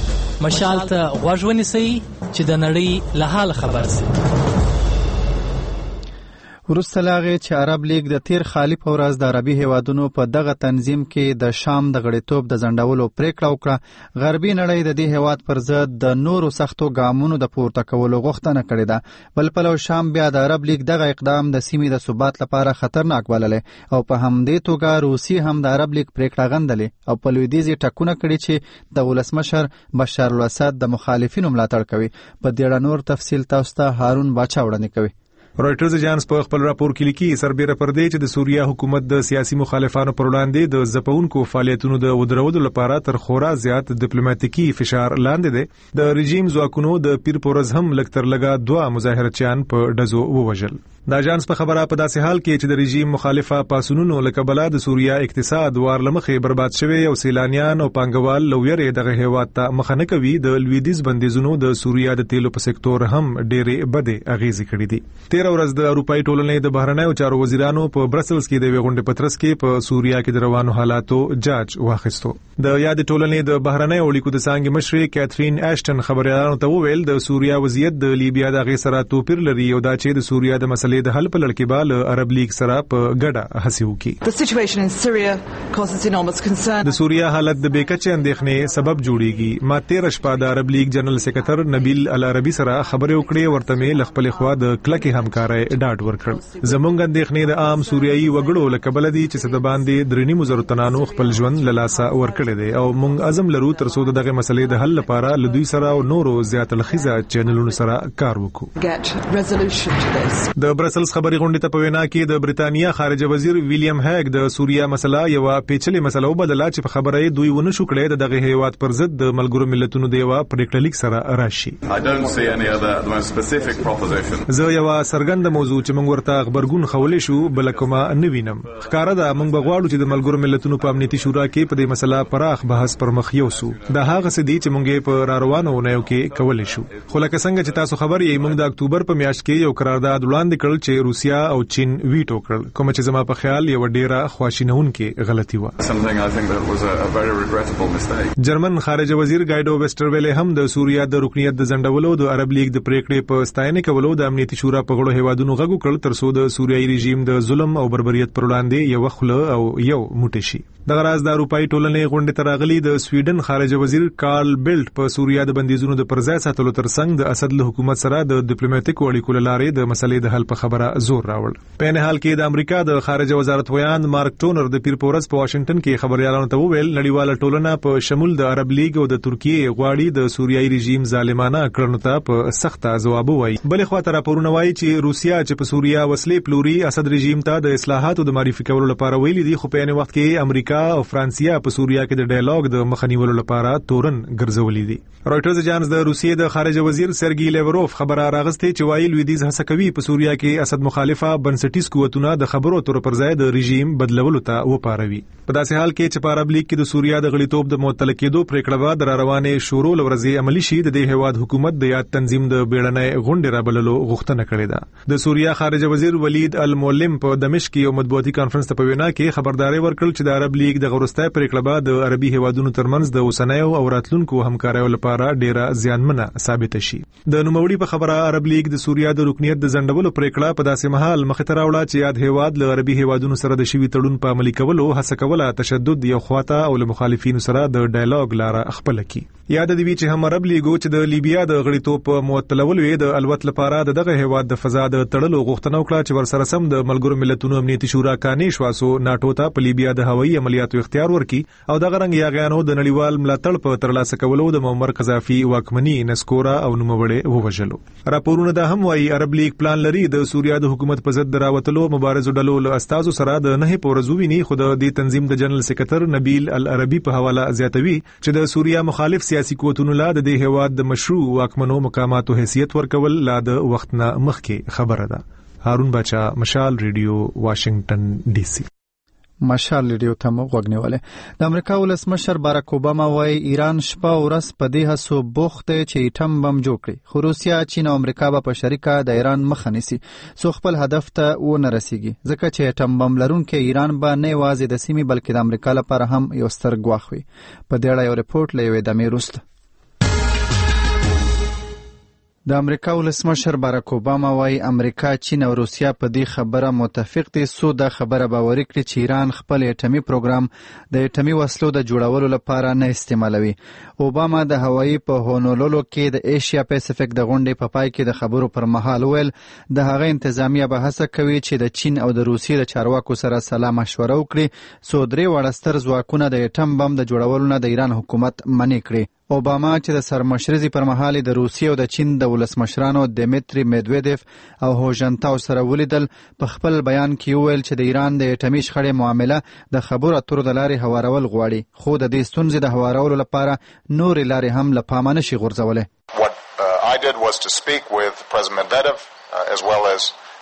[SPEAKER 3] مشال ته غوږ ونیسئ چې د نړۍ له حال خبر شئ.
[SPEAKER 1] وروسته له هغې چې عرب لیگ د تیر خالي په ورځ د عربي هیوادونو په دغه تنظیم کې د شام د غړیتوب د ځنډولو پریکړه وکړه غربي نړۍ د دې هیواد پر ضد د نورو سختو ګامونو د پورته کولو غوښتنه کړې ده. بل پلو شام بیا د عرب لیگ دغه اقدام د سیمې د ثبات لپاره خطرناک بللی او په همدې توګه روسي هم د عرب لیگ پریکړه غندلې او په لویدیځ یې ټکونه کړي چې د ولسمشر بشار الاسد د مخالفینو ملاتړ کوي. په دې اړه نور تفصیل تاسو ته هارون باچا وړاندې کوي.
[SPEAKER 6] رائټرز اجانس په خپل راپور کې لیکي سربېره پر دې چې د سوریه حکومت د سیاسي مخالفانو پر وړاندې د ځپونکو فعالیتونو د ودرولو لپاره تر خورا زیات ډیپلوماټیکي فشار لاندې دی. د رژیم ځواکونو د پیر پورز هم لکتر لګا دوه مظاهرچیان په ډزو ووژل. د اژانس په خبره په داسې حال کې چې د رژیم مخالفه پاسونونو لکه بلا د سوریا اقتصاد وارلمخې برباد شوی او سیلانیان او پانګوال لویره دغه هیواد ته مخنه کوي د لویدیز بندیزونو د سوریا د تیلو په سکتور هم ډېرې بده اغیزې کړې دي. تیر ورځ د اروپאי ټولنې د بهرنیو چارو وزیرانو په برسلز کې د غونډې پترس کې په سوریا کې د روانو حالاتو جاج واخیستو. د یاد ټولنې د بهرنیو اړیکو د څانګې مشر کیترین اشټن خبريالانو ته وویل د سوریا وضعیت د لیبیا د غي سره توپیر لري او دا چې د سوریا د مسلې د حل په لړ کې بال عرب لیگ سره په ګډه هڅه وکړي. د سوریا حالت د بیکچې اندېښنې سبب جوړیږي. ما تیر شپه د عرب لیگ جنرال سیکریټر نبیل العربی سره خبرې وکړې ورته مې لخپل خوا د کلکې همکارۍ ډاډ ورکړ. زمونږ اندېښنې د عام سوریایي وګړو لکه بل دي چې د باندې درنی مزر تنانو خپل ژوند للاسه ورکړي دي او موږ عزم لرو تر څو دغه مسلې د حل لپاره لدوی سره او نورو زیات الخزه چینلونو سره کار وکړو. د برسلز خبري غونډې ته په وینا کې د بریتانیا خارجه وزیر ویلیام هاګ د سوریا مسله یو پیچلې مسله وبدله چې په خبره دوی ونه شو کړی د دغه هیواد پر ضد د ملګرو ملتونو د یو پریکړه لیک سره راشي. زه یو سرګند موضوع چې موږ ورته خبرګون خولې شو بل کومه نه وینم. ښکارا ده موږ بغواړو چې د ملګرو ملتونو په امنیتي شورا کې په دې مسله پراخ بحث پر مخ یوسو. دا هغه څه دي چې موږ په راروانو ونیو کې کولای شو. خو لکه څنګه چې تاسو خبر یې موږ د اکتوبر په میاشت کې یو قرارداد وړاندې کړل چې روسیا او چین ویټو کړل کوم چې زما په خیال یو ډیره خواشینونکې غلطي و. جرمن خارجه وزیر ګایډو ویسټرویل هم د سوریا د رکنیت د ځندولو د عرب لیگ د پریکړې په ستاینه کولو د امنیتي شورا په غړو هیوادونو غږ کړل تر څو د سوریایي رژیم د ظلم او بربریت پر وړاندې یو خله او یو موټی شي. دغه راز د اروپאי ټولنې غونډې ته راغلي د سویډن خارجه وزیر کارل بیلټ په سوریا د بندیزونو د پرځای ساتلو ترڅنګ د اسد له حکومت سره د ډیپلوماټیک اړیکو لارې د مسلې د حل په خبره زور راوړ. په نه حال کې د امریکا د خارجه وزارت ویان مارک ټونر د پیرپورس په واشنگټن کې خبريالانو ته وویل نړیواله ټولنه په شمول د عرب لیگ او د ترکیه غواړي د سوریایي رژیم ظالمانه کړنو ته په سخته ځواب وایي. بل خو ته راپورونه وایي چې روسیا چې په سوریا وسلې پلوري اسد رژیم ته د اصلاحاتو د معرفي کولو لپاره ویلي دي خو په ان وخت کې امریکا او فرانسیا په سوریا کې د ډایالوګ د مخنیولو لپاره تورن ګرځولې دي. رويټرز اجانس د روسیې د خارجه وزیر سرګی لیوروف خبره راغسته چې وایي لویدیز هڅه کوي په سوریا کې اسد مخالفه بنسټیز قوتونه د خبرو تر پر ځای د رژیم بدلولو ته وپاروي. په داسې حال کې چې په عرب لیگ کې د سوریا د غړیتوب د معطل کېدو پریکړه بعد را روانې شورو لورځي عملی شي د دې هواد حکومت د یاد تنظیم د بیړنۍ غونډې را بللو غوښتنه کړې ده. د سوریا خارجه وزیر ولید المعلم په دمشق کې یو مطبوعاتي کانفرنس ته په وینا کې خبرداري ورکړل چې د عرب لیگ د غورستای پریکړه بعد د عربي هوادونو ترمنځ د اوسنیو او راتلونکو همکاریو لپاره ډیره زیانمنه ثابت شي. د نوموړي په خبره عرب لیگ د سوریا د رکنیت د ځندولو پریکړه په داسې مهال مخ ته راوړه چې یاد هواد له عربي هوادونو سره د شوی تړون په عملي کولو هڅه کوله تشدد یو خواته او له مخالفینو سره د ډایالوګ لار خپل کی. یاد دی چې هم عرب لیګو چې د لیبیا د غړیتوب په معطلولو یې د الوت لپاره دغه هواد د فضا د تړلو غوښتنه وکړه چې ورسره سم د ملګرو ملتونو امنیتي شورا کانې شواسو ناتو ته په لیبیا د هوایي عملیاتو اختیار ورکړي او دغه رنګ یاغانو د نړیوال ملاتړ په ترلاسه کولو د معمر قذافي واکمني نسکورا او نوموړي ووجلو. راپورونه دا هم وايي عرب لیگ پلان لري د سوریا د حکومت په ضد راوتلو مبارزو ډلو له استازو سره د نه پورزو ویني خو د دې تنظیم د جنرال سیکریټر نبیل العربی په حواله زیاتوي چې د سوریا مخالف سیاسي قوتونو لا د دې هواد د مشروع واکمنو مقاماتو حیثیت ورکول لا د وخت نه مخکې خبره ده. هارون بچا، مشال ریډیو، واشنگټن ډي سي.
[SPEAKER 1] مشال ریډیو ته مو غوښنیواله. د امریکا ولسمشر باراک اوباما وايي ایران شپه ورځ په دې هڅو بوخت چې ایټم بم جوړ کړي خو روسیا، چین او امریکا به په شریکه د ایران مخه نیسي څو خپل هدف ته ونه رسیږي ځکه چې ایټم بم لرونکي ایران به نه یوازې د سیمې بلکې د امریکا لپاره هم یو ستر ګواښ وي. په دې اړه یو رپورټ له یوې دمې وروسته. د امریکا ولسمشر باراک اوباما وايي امریکا، چین او روسیا په دې خبره متفق دي څو دا خبره باوري کړي چې ایران خپل اټومي پروګرام د اټومي وسلو د جوړولو لپاره نه استعمالوي. اوباما د هوایي په هونولولو کې د ایشیا پیسفیک د غونډې په پای کې د خبرو پر مهال ویل د هغه انتظامیه به هڅه کوي چې د چین او د روسیې د چارواکو سره سلا مشوره وکړي څو درې واړه ستر ځواکونه د اټم بم د جوړولو نه د ایران حکومت منع کړي. اوباما چې د سرمشرزي پر مهال د روسیې او د چین د ولسمشرانو دمیتری میدویدف او هوژنتاو سره ولیدل په خپل بیان کې وویل چې د ایران د اټومي شخړې معامله د خبرو اترو د لارې هوارول غواړي خو د دې ستونزې د هوارولو لپاره نورې لارې هم له پامه نشي غورځولی.
[SPEAKER 7] What uh, I did was to speak with President Medvedev uh, as well as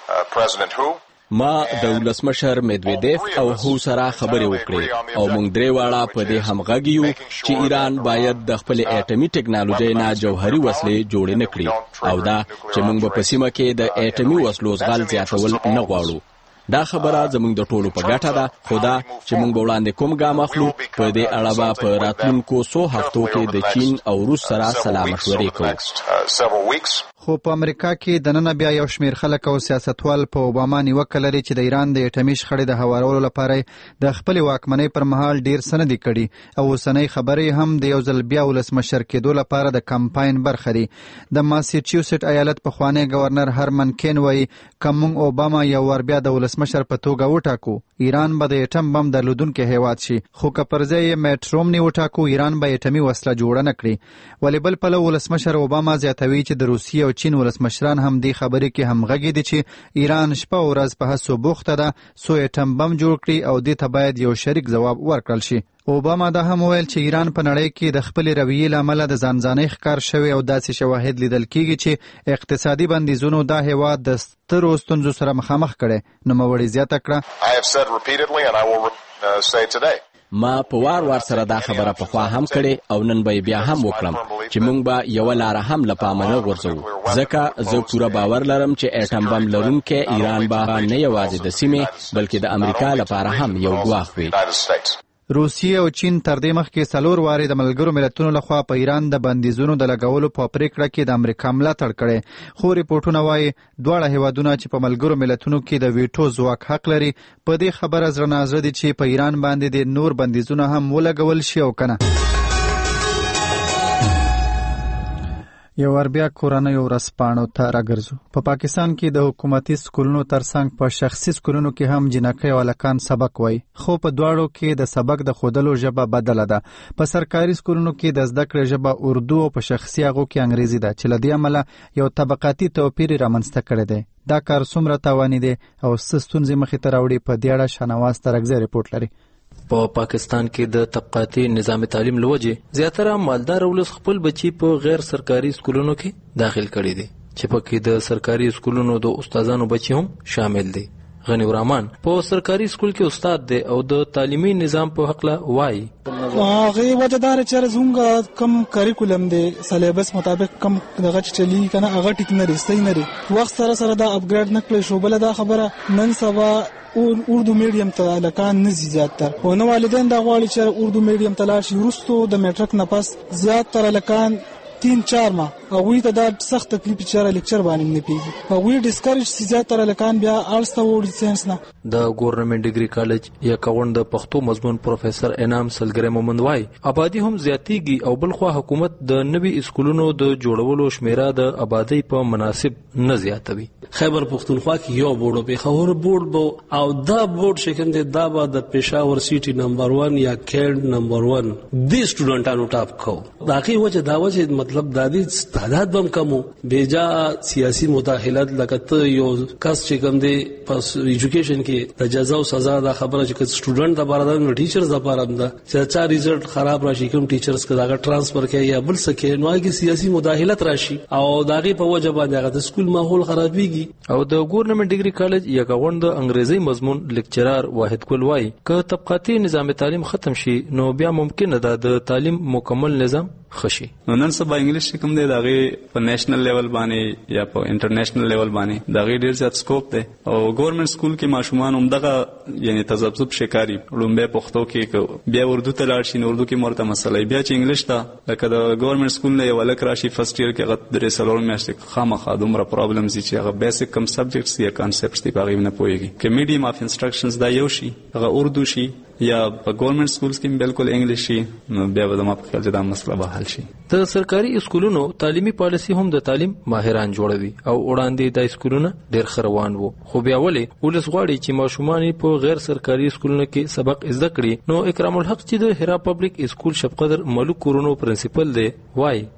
[SPEAKER 2] ما د ولسمشر مدویدیف او هو سره خبرې وکړې او موږ درې واړه په دې همغږي یو چې ایران باید د خپل اټومي ټکنالوژي نه جوهري وسلې جوړې نه کړي او دا چې موږ په سیمه کې د اټومي وسلو زغال زیاتول نه غواړو. دا خبره زموږ د ټولو په ګټه ده، خو دا چې موږ وړاندې کوم ګام اخلو په دې اړه به په راتلونکو څو هفتو کې د چین او روس سره سلا مشورې کوو.
[SPEAKER 1] خو په امریکا کې د نن بیا یو شمیر خلک او سیاستوال په اوباما نیوکه لري چې د ایران د اټومي شخړې د هوارولو لپاره د خپل واکمنۍ پر مهال ډیر سندې کړي او اوسنۍ خبرې هم د یو ځل بیا ولسمشر کېدو لپاره د کمپاین برخه دي. د ماساچوسټ ایالت پخوانی گورنر هرمن کین وایي کوم اوباما یو ور بیا د ولسمشر په توګه وټاکو ایران به د اټم بم درلودونکو هیواد شي، خو که پر ځای یې میټ رومني وټاکو ایران به اټومي وسله جوړه نه کړي. ولې بل پلو ولسمشر اوباما زیاتوي چې د روسیې او چین ولسمشران هم دې خبرې کې همغږي دي چې ایران شپه او ورځ په هڅو بوخته ده څو اټم بم جوړ کړي او دې ته باید یو شریک ځواب ورکړل شي. اوباما دا هم ویل چې ایران په نړۍ کې د خپل رویې له امله د ځانځانۍ ښکار شوی او داسې شواهد لیدل کیږي چې اقتصادي بندیزونو دا هیواد د سترو ستونزو سره مخامخ کړي. نوموړي زیاته کړه
[SPEAKER 2] ما په وار وار سره دا خبره په خوا هم کړي او نن به بیا هم وکړم چې موږ به یو لار هم لپاره نه غورځو، ځکه زه پوره باور لرم چې اټم بم لرونکي ایران به نه یوازې د سیمې بلکې د امریکا لپاره هم یو ګواښ وي.
[SPEAKER 1] روسیې او چین تر دې مخکې څلور وارې د ملګرو ملتونو لخوا په ایران د بندیزونو د لګولو په پریکړه کې د امریکا ملاتړ کړی، خو ریپورټونه وایي دواړه هیوادونه چې په ملګرو ملتونو کې د ویټو ځواک حق لري په دې خبره زړه نازړه دي چې په ایران باندې د نور بندیزونه هم ولګول شي او کنه. یو ور بیا کورنۍ ورځپاڼو ته راګرځو. په پاکستان کې د حکومتي سکولونو ترڅنګ په شخصي سکولونو کې هم جنکۍ او هلکان سبق وایي، خو په دواړو کې د سبق د ښودلو ژبه بدله ده. په سرکاري سکولونو کې د زده کړې ژبه اردو او په شخصي هغو کې انګریزي ده چې له دې امله یو طبقاتي توپیر رامنځته کړی دی. دا کار څومره تاواني دی او څه ستونزې مخې ته راوړي په دې اړه شاهنواز ترکزی رپورټ لري.
[SPEAKER 7] په پاکستان کې د طبقاتي نظام تعلیم لوجه زیاتره مالدار ولس خپل بچي په غیر سرکاري سکولونو کې داخل کړي دي چې پکې د سرکاري سکولونو د استادانو بچي هم شامل دي. غنی ورحمان په سرکاري سکول کې استاد دی او د تعلیمي نظام په حق لا وایي
[SPEAKER 8] هغه وجدار چې زموږ کم کریکولم دی سلیبس مطابق کم دغه چلی کنه هغه ټیک نه رسېږي نه وخت سره سره دا اپګریډ نه کړی شو. بل دا خبره نن سبا اردو میډیم ته لکان نزي زیاتره او نو والدین دا غواړي چې اردو میډیم ته لاړ شي. وروسته د میټرک نه پس زیاتره لکان تین چار ما هغوی ته دا سخت تکلیف چې لیکچر باندې نه پیږي، هغوی ډیسکریج زیاتره لکان بیا آرټس ته وړي ساينس نه.
[SPEAKER 7] د ګورنمنت ډیګري کالج یا کاوند د پښتو مضمون پروفیسور انعام سلګری مومند وای آبادی هم زیاتیږي او بل خو حکومت د نوي اسکولونو د جوړولو شمیره د آبادی په مناسب نه زیاتوي.
[SPEAKER 9] خیبر پختونخوا کې یو بورډ په خور بورډ بو او دا بورډ شکم دی دا به د پېښور سیټي نمبر ون یا کېند نمبر ون د سټوډنټانو ټاپ کو. دا کی وجه دا وجه مطلب د دې تعداد بم کمو بیجا سیاسي مداخلت لکه یو کس چې کوم دی پس ایجوکیشن کې د جزا او سزا دا خبره چې سټوډنټ د بارا د ټیچرز د بارا د چې چا ریزلټ خراب راشي کوم ټیچرز کدا ټرانسفر کوي یا بل څه کې نو کې سیاسي مداخلت راشي او داغي په وجه باندې د سکول ماحول خرابيږي.
[SPEAKER 7] او د ګورنمنت ډیګري کالج یا غوند د انګریزي مضمون لیکچرار واحد کول وای ک طبقاتي نظام تعلیم ختم شي نو بیا ممکن ده د تعلیم مکمل نظام خشي.
[SPEAKER 24] نو نن سبا انګلیش کوم دی دغه په نېشنل لیول باندې یا په انټرنیشنل لیول باندې دغه ډیر زیات سکوپ دی او ګورنمنت سکول کې ماشومان هم دغه یعنی تذبذب شکاري لومبه پښتو کې بیا اردو ته لاړ شي نو اردو کې مرته مسله بیا چې انګلیش ته لکه د ګورنمنت سکول نه یو لک راشي فرست ایئر کې غت درې سلور میاشتې خامخا دومره پرابلمز چې هغه بیسیک کم سبجیکټس یا کانسپټس دی باغې نه پوهیږي چې میډیم اف انسټرکشنز دا یو شي هغه اردو شي یا په ګورنمنت سکولز کې بالکل انګلیش شي نو بیا به د ما په خیال چې دا مسله به حل شي.
[SPEAKER 7] د سرکاري اسکولونو تعلیمي پالیسي هم د تعلیم ماهران جوړوي او وړاندې د اسکولونو ډېر خروان وو خو بیا ولې ولس غواړي چې ماشومان په غیر سرکاري اسکولونو کې سبق زده کړي. نو اکرام الحق چې د هرا پبلک اسکول شپقدر ملک کورونو پرنسپل دی وای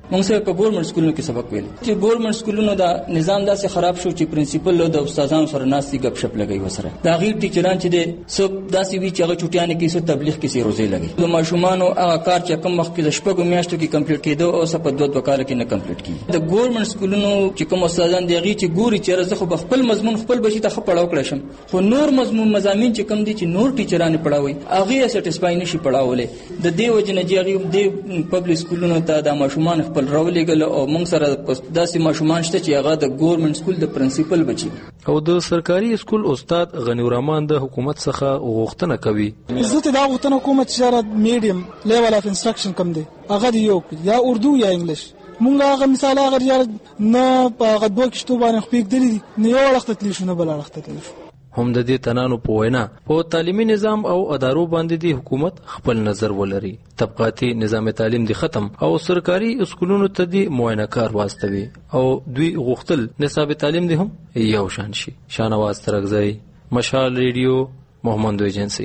[SPEAKER 5] موږ سره په ګورنمنت سکولونو کې سبق ویل چې ګورنمنت سکولونو دا نظام داسې خراب شو چې پرنسپل له د استادانو سره ناستي غپ شپ لګي وسره دا غیر ټیچران چې د سب داسې وی چې هغه چټیانه کې سو تبلیغ کې سي روزي لګي د ماشومان او هغه کار چې کم وخت کې د شپږو میاشتو کې کمپلیټ کېدو او سپ دوه دوه کال کې نه کمپلیټ کیږي د ګورنمنت سکولونو چې کوم استادان دی غي چې ګوري چې زه خو خپل مضمون خپل بشي ته خپړاو کړم شم خو نور مضمون مضامین چې کم دي چې نور ټیچران پڑھاوي هغه سټیسفای نشي پڑھاولې د دې وجه نه چې هغه د پبلک سکولونو ته د ماشومان خپل راولېګل او موږ سره داسې ماشومان شته چې هغه د ګورنمنت سکول د پرنسپل بچي
[SPEAKER 7] او د سرکاري سکول استاد غنی الرحمن د حکومت څخه غوښتنه کوي
[SPEAKER 8] زه ته دا غوښتنه کوم چې شرط میډیم لیول اف انسټرکشن کم دی هغه یو یا اردو یا انګلیش مونږ هغه مثال هغه یا نه په هغه دوه کښتو باندې خپل دي نه یو وخت تکلیف نه بل وخت تکلیف
[SPEAKER 7] هم د دې تنانو په وینا په تعلیمي نظام او ادارو باندې دی حکومت خپل نظر ولري طبقاتي نظام تعلیم دی ختم او سرکاري اسکولونو ته دی معاینه کار واستوي او دوی غوښتل نصاب تعلیم دی هم یو شان شي شانواز ترغزی مشال ریډیو محمد ایجنسی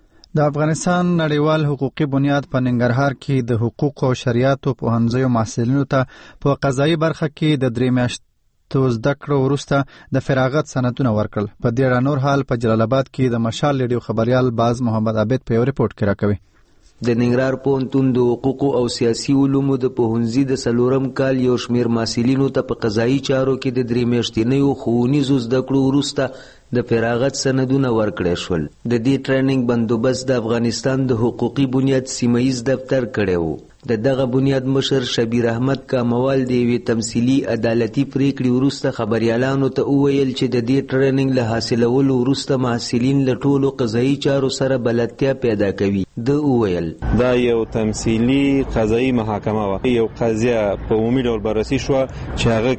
[SPEAKER 1] د افغانستان نړیوال حقوقي بنیاد په ننګرهار کې د حقوق او شریعتو پوهنځیو محصلینو ته په قضایي برخه کې د درې میاشتو زده کړو وروسته د فراغت سندونه ورکړل. په دې اړه نور حال په جلال آباد کې د مشال ریډیو خبريال باز محمد عابد په یو ریپورت کې راکوي.
[SPEAKER 10] د ننګرهار پوهنتون د حقوق او سیاسي علومو د پوهنځي د څلورم کال یو شمېر محصلینو ته په قضایي چارو کې د درې میاشتنیو ښوونیزو زده کړو وروسته د فراغت سندونه ورکړل شول. د دې ټریننګ بندوبست د افغانستان د حقوقي بنیاد سیمه‌ییز دفتر کړی و. د دغه بنیاد مشر شبیر احمد کاموال د یوې تمثیلي عدالتي پریکړې وروسته خبریالانو ته وویل چې د دې ټریننګ له حاصلولو وروسته محصلین له ټولو قضایي چارو سره بلدتیا پیدا کوي. د وویل
[SPEAKER 12] دا یو تمثیلي قضایي محاکمه و. یو قضیه په عمومي ډول بررسي شوه چې هغه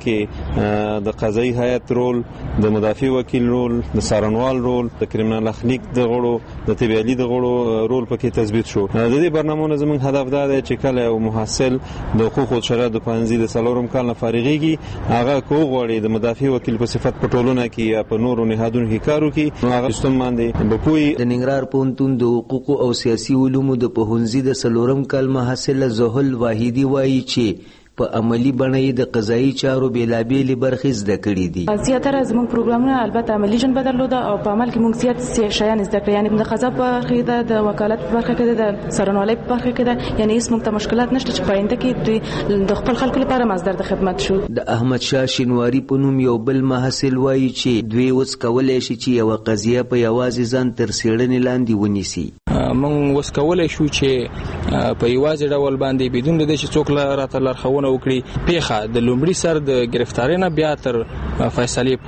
[SPEAKER 12] کې د قضایي هیئت رول، د مدافع وکیل رول، د څارنوال رول، د کریمینال اخلاق د غړو، د طب علي د غړو رول پکې تثبیت شو. د دې برنامو زموږ هدف دا دی چې کله یو محصل د حقوق او شریعت د پوهنځي د څلورم کال نه فارغېږي هغه کو غواړي د مدافع وکیل په صفت په ټولنه کې یا په نورو نهادونو کې کار وکړي نو هغه سیستم باندې به پوي.
[SPEAKER 10] د ننګرهار پوهنتون د حقوق او سیاسي علومو د پوهنځي د څلورم کال محصل زهل واحدي وایي چې په عملی بڼه د قضایي چارو بیلابېلې برخې زده کړې دي.
[SPEAKER 13] زیاتره زموږ پروګرامونه البته عملي جن بدلوده او په عمل کې موږ زیات شیان زده کړل، یعنی د قضا په برخه ده، د وکالت په برخه کې ده، د څارنوالۍ په برخه کې ده، یعنی هیڅ موږ ته مشکلات نشته چې پاینده کې دوی د خپل خلکو لپاره مصدر د خدمت شو.
[SPEAKER 10] د احمد شاه شینواری په نوم یو بل محصل وایي چې دوی اوس کولای شي چې یو قضیه په یوازې ځان تر څېړنې لاندې ونیسي.
[SPEAKER 25] موږ اوس کولای شو چې په یوازې ډول باندې بدون د دې چې څوک راته لارښوونه وکړي پیخه د لومړي سر د گرفتاری نه بیا تر فیصلې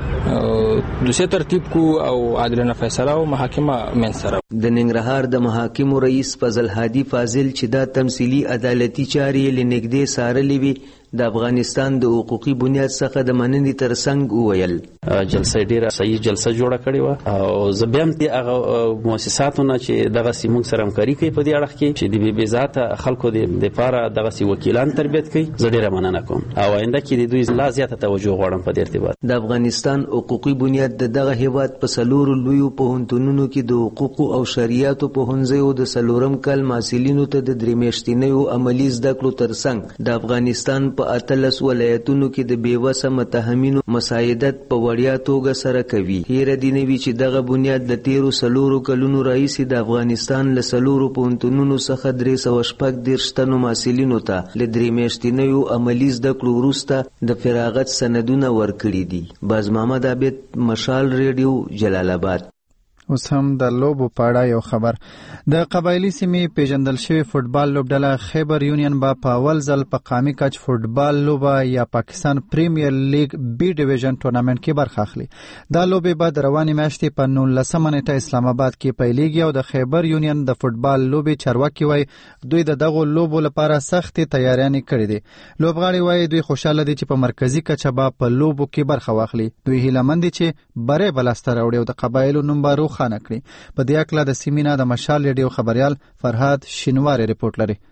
[SPEAKER 25] پورې دوسیه ترتیب کو او عادلانه فیصله او محاکمه من سره.
[SPEAKER 10] د ننګرهار د محاکمو رئیس فضل هادي فاضل چې دا تمثیلي عدالتي چارې لنږدې څارلې وي د افغانستان د حقوقي بنیاد څخه د مننې ترڅنګ وویل
[SPEAKER 26] جلسه ډیره صحیح جلسه جوړه کړې و او زه بیا هم د هغه مؤسساتو نه چې دغه سیمون سره همکاري کوي په دې اړه کې چې د بې ذاته خلکو د لپاره دغه سی وکیلان تربیت کوي زه ډیره مننه کوم او آینده کې د دوی لا زیاته توجه غواړم په دې ارتباط.
[SPEAKER 10] د افغانستان حقوقي بنیاد د دغه هیواد په څلورو لویو پوهنتونونو کې د حقوق او شریعتو پوهنځیو د څلورم کال محصلینو ته د درې میاشتنیو عملي زده کړو ترڅنګ د افغانستان په اتلس ولایتونو کې د بیوسه متهمینو مساعدت په وړیا توګه سره کوي. هیره دې نه وي چې دغه بنیاد د تیرو څلورو کلونو راهیسې د افغانستان له څلورو پوهنتونونو څخه درې سوه شپږ دېرش تنو محصلینو ته له درې میاشتنیو عملي زده کړو وروسته د فراغت سندونه ورکړي دي. باز محمد عابد، مشال ریډیو، جلال آباد.
[SPEAKER 1] اوس هم د لوبو په اړه یو خبر. د قبایلی سیمې پیژندل شوی فوټبال لوبډله خیبر یونین به په اول ځل په قامي کچ فوټبال لوبه یا پاکستان پریمیر لیگ بی ډیویژن ټورنمنت کې برخه اخلي. دا لوبې به د روانې میاشتې په نولسمه نیټه اسلام آباد کې پیلېږي او د خیبر یونین د فوټبال لوبې چارواکي وایي دوی د دغو لوبو لپاره سختې تیاریانې کړې دي. لوبغاړي وایي دوی خوشاله دي چې په مرکزي کچه به په لوبو کې برخه واخلي. دوی هیلهمند دي چې بری به لاسته راوړي او د قبایلو نوم به خانه کړي. په دې اړه د سیمینا د مشال ریډیو خبريال فرهاد شینواری ریپورت لري.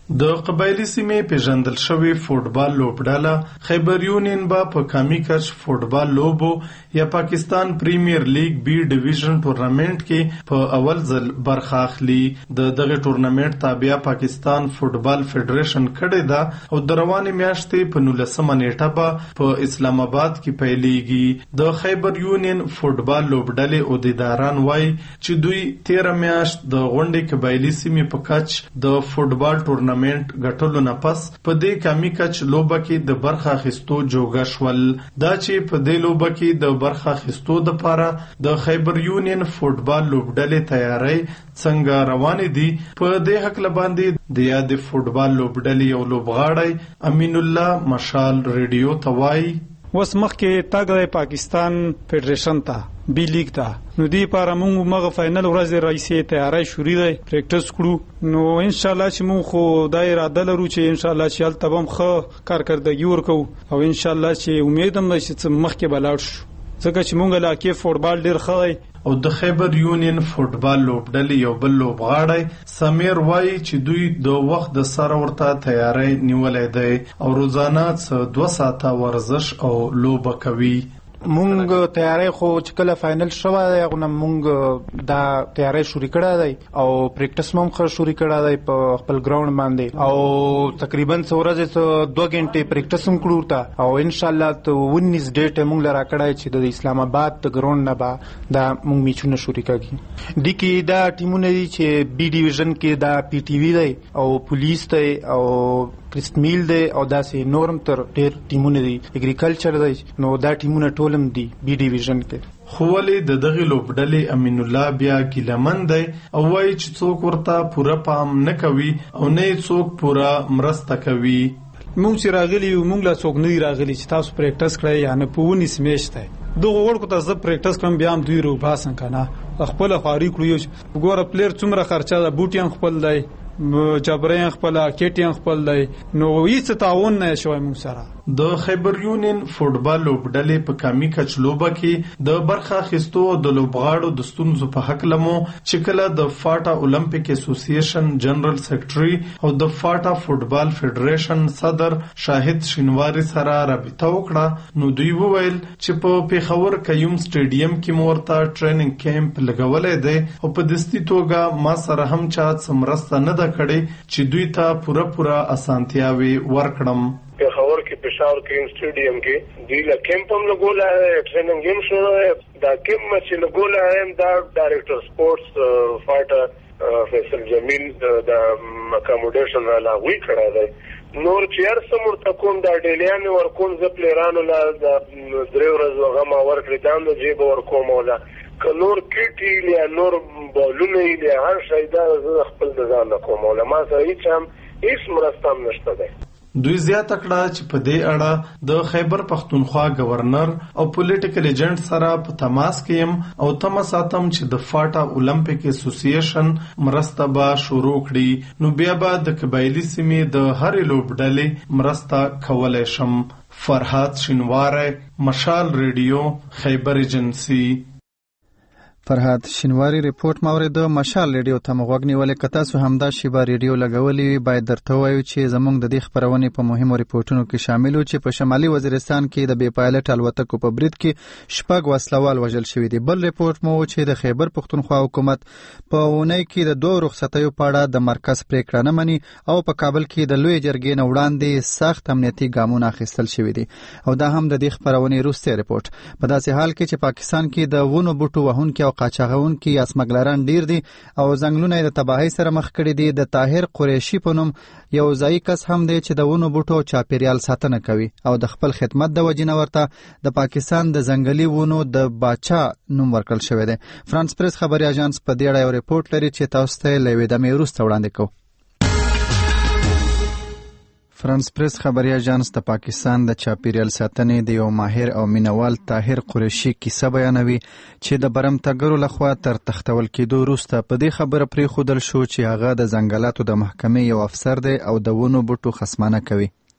[SPEAKER 11] د قبایلی سیمې پیژندل شوی فوټبال لوبډله خیبر یونین با په کامی کچ فوټبال لوبو یا پاکستان پریمیر لیگ بی ډیویژن ټورنمنت کې په اول ځل برخه اخلي. د دغه ټورنمنت تابع پاکستان فوټبال فدریشن کړی دا او د روانې میاشتې په نولسمه نیټه به په اسلام آباد کې پیلېږي. د خیبر یونین فوټبال لوبډلې عہدیداران وایي چې دوی تیره میاشت د غونډې قبایلی سیمې په کچ د فوټبال ټورنمنت ګټلو نه پس په دې کامی کچ لوبه کې د برخه اخیستو جوګه شول. دا چې په دې لوبه کې د برخه اخیستو دپاره د خیبر یونین فوټبال لوبډلې تیاری څنګه روانې دي په دې هکله باندې د یاد فوټبال لوبډلې یو لوبغاړی امین الله مشال ریډیو ته وایي
[SPEAKER 14] اوس مخکې تګ د پاکستان فدریشن ته بی لیگ ته نو دی لپاره موږ مغه فائنل ورځ رئیسې تیاری شروع دی پریکټس کړو نو ان شاء الله چې موږ خو دا اراده لرو چې ان شاء الله چې هلته به هم ښه کارکردګي ورکوو او ان شاء الله چې امید هم ده چې مخکې به لاړ شو ځکه چې موږ علاقې فوټبال ډېر ښه دی.
[SPEAKER 11] او د خیبر یونین فوټبال لوبډلې یو بل لوبغاړی سمیر وایي چې دوی د وخت د سره ورته تیاری نیولی دی او روزانه څه دوه ساعته ورزش او لوبه کوي.
[SPEAKER 14] مونږ تیاری خو چې کله فائنل شوه دی هغه نه مونږ دا تیاری شروع کړی دی او پریکټس هم ښه شروع کړی دی په خپل ګراوند باندې او تقریبا څه ورځې څه دوه غنټې پریکټس هم کړو ورته او ان شاء الله ته ونیس ډیټ مونږ له راکړی چې د اسلام آباد د ګراوند نه به دا مونږ میچونه شروع کړي. دي کې دا ټیمونه دي چې بی ډیویژن کې دا پی ټي وي دی او پولیس دی او کرست میل دی او داسې نورم تر ډېر ټیمونه دي اګریکلچر دی نو دا ټیمونه ټولم دي بی ډیویژن کې.
[SPEAKER 11] خو ولې د دغې لوبډلې امین الله بیا ګیلمن دی او وایي چې څوک ورته پوره پام نه کوي او نه یې څوک پوره مرسته کوي.
[SPEAKER 14] مونږ چې راغلي یو مونږ له څوک نه دي راغلي چې تاسو پریکټس کړئ یا نه په ونیس میاشت دی دغه وړکو ته زه پریکټس کړم بیا هم دوی روباسن که نه خپله خواري کړو یو ګوره پلیر څومره خرچه ده بوټ یې خپل دی جبرین خپل کېټ خپل دی نو هیڅ تعاون نه شوی موږ سره.
[SPEAKER 11] د خیبر یونین فوټبال لوبډلې په کامی کچ لوبه کې د برخه اخیستو د لوبغاړو د ستونزو په هکله مو چې کله د فاټا اولمپیک اسوسییشن جنرال سیکرټري او د فاټا فوټبال فدریشن صدر شاهد شینواری سره رابطه وکړه نو دوی وویل چې په پیښور کیوم سټیډیم کې مو ورته ټریننګ کیمپ لګولی دی او په دستي توګه ما سره هم چا څه مرسته نه ده کړې چې دوی ته پوره پوره اسانتیاوې ورکړم.
[SPEAKER 19] पेशावर के पेशावर के स्टेडियम के दिला कैंप हम लगोला है training game शुरू है दा कैंप में से लगोला है दा director sports fighter Faisal Jamil दा अकोमोडेशन वाला हुई खड़ा है नور چیر سمور تکوم دا ډیلیان ورکوم ز پلیرانو لا دا درې ورځې غما ورکړی دام د جیب ورکوم ولا ک نور کیټی لی نور بولونه لی هر شي دا خپل ځان کوم ولا ما سره هیڅ هم هیڅ مرستم نشته ده.
[SPEAKER 11] دوی زیاته کړه چې په دې اړه د خیبر پختونخوا گورنر او پولیټیکل ایجنټ سره په تماس کې يم او تمه ساتم چې د فاټا اولمپیک اسوسییشن مرسته به شروع کړي نو بیا به د قبایلی سیمې د هرې لوبډلې مرسته کولای شم. فرحات شینواری مشال ریډیو خیبر ایجنسی.
[SPEAKER 1] فرحات شینواری ریپورت مورید مشال ریډیو ته مغوګنی ولې کتا سو همدا شیبا ریډیو لګولې باید درته وایو چې زمونږ د دې خبرونې په مهمو ریپورتونو کې شامل و چې په شمالي وزیرستان کې د بی پایلټ الوتکو په برید کې شپږ وسلوال وژل شوي دي. بل ریپورت مو چې د خیبر پختونخوا حکومت په اونۍ کې د دوه رخصتیو په اړه د مرکز پریکړه نه مني او په کابل کې د لوی جرګې نه وړاندې سخت امنیتي ګامونه اخیستل شوي دي او دا هم د دې خبرونې وروستی ریپورت. په داسې حال کې چې پاکستان کې د ونو بوټو وهونکي قاچاغون کې اسمګلران ډیر دي او ځنګلونه د تباہي سره مخ کړي دي. د طاهر قریشي په نوم یو ځای کس هم دی چې د ونو بوټو چاپیریال ساتنه کوي او د خپل خدمت د وجې نه ورته د پاکستان د ځنګلي ونو د باچا نوم ورکړل شوی دی. فرانس پریس خبري اژانس په دې اړه یو ریپورت لري چې تاسو ته لوي د میروس وړاندې کوو. فرانس پریس خبري اژانس د پاکستان د چاپیریال ساتنې د یو ماهر او مینوال طاهر قریشي کیسه بیانوي چې د برمتګرو لخوا تر تختول کېدو وروسته په دې خبره پرېښودل شو چې هغه د ځنګلاتو د محکمې یو افسر دی او د ونو بوټو خصمانه کوي.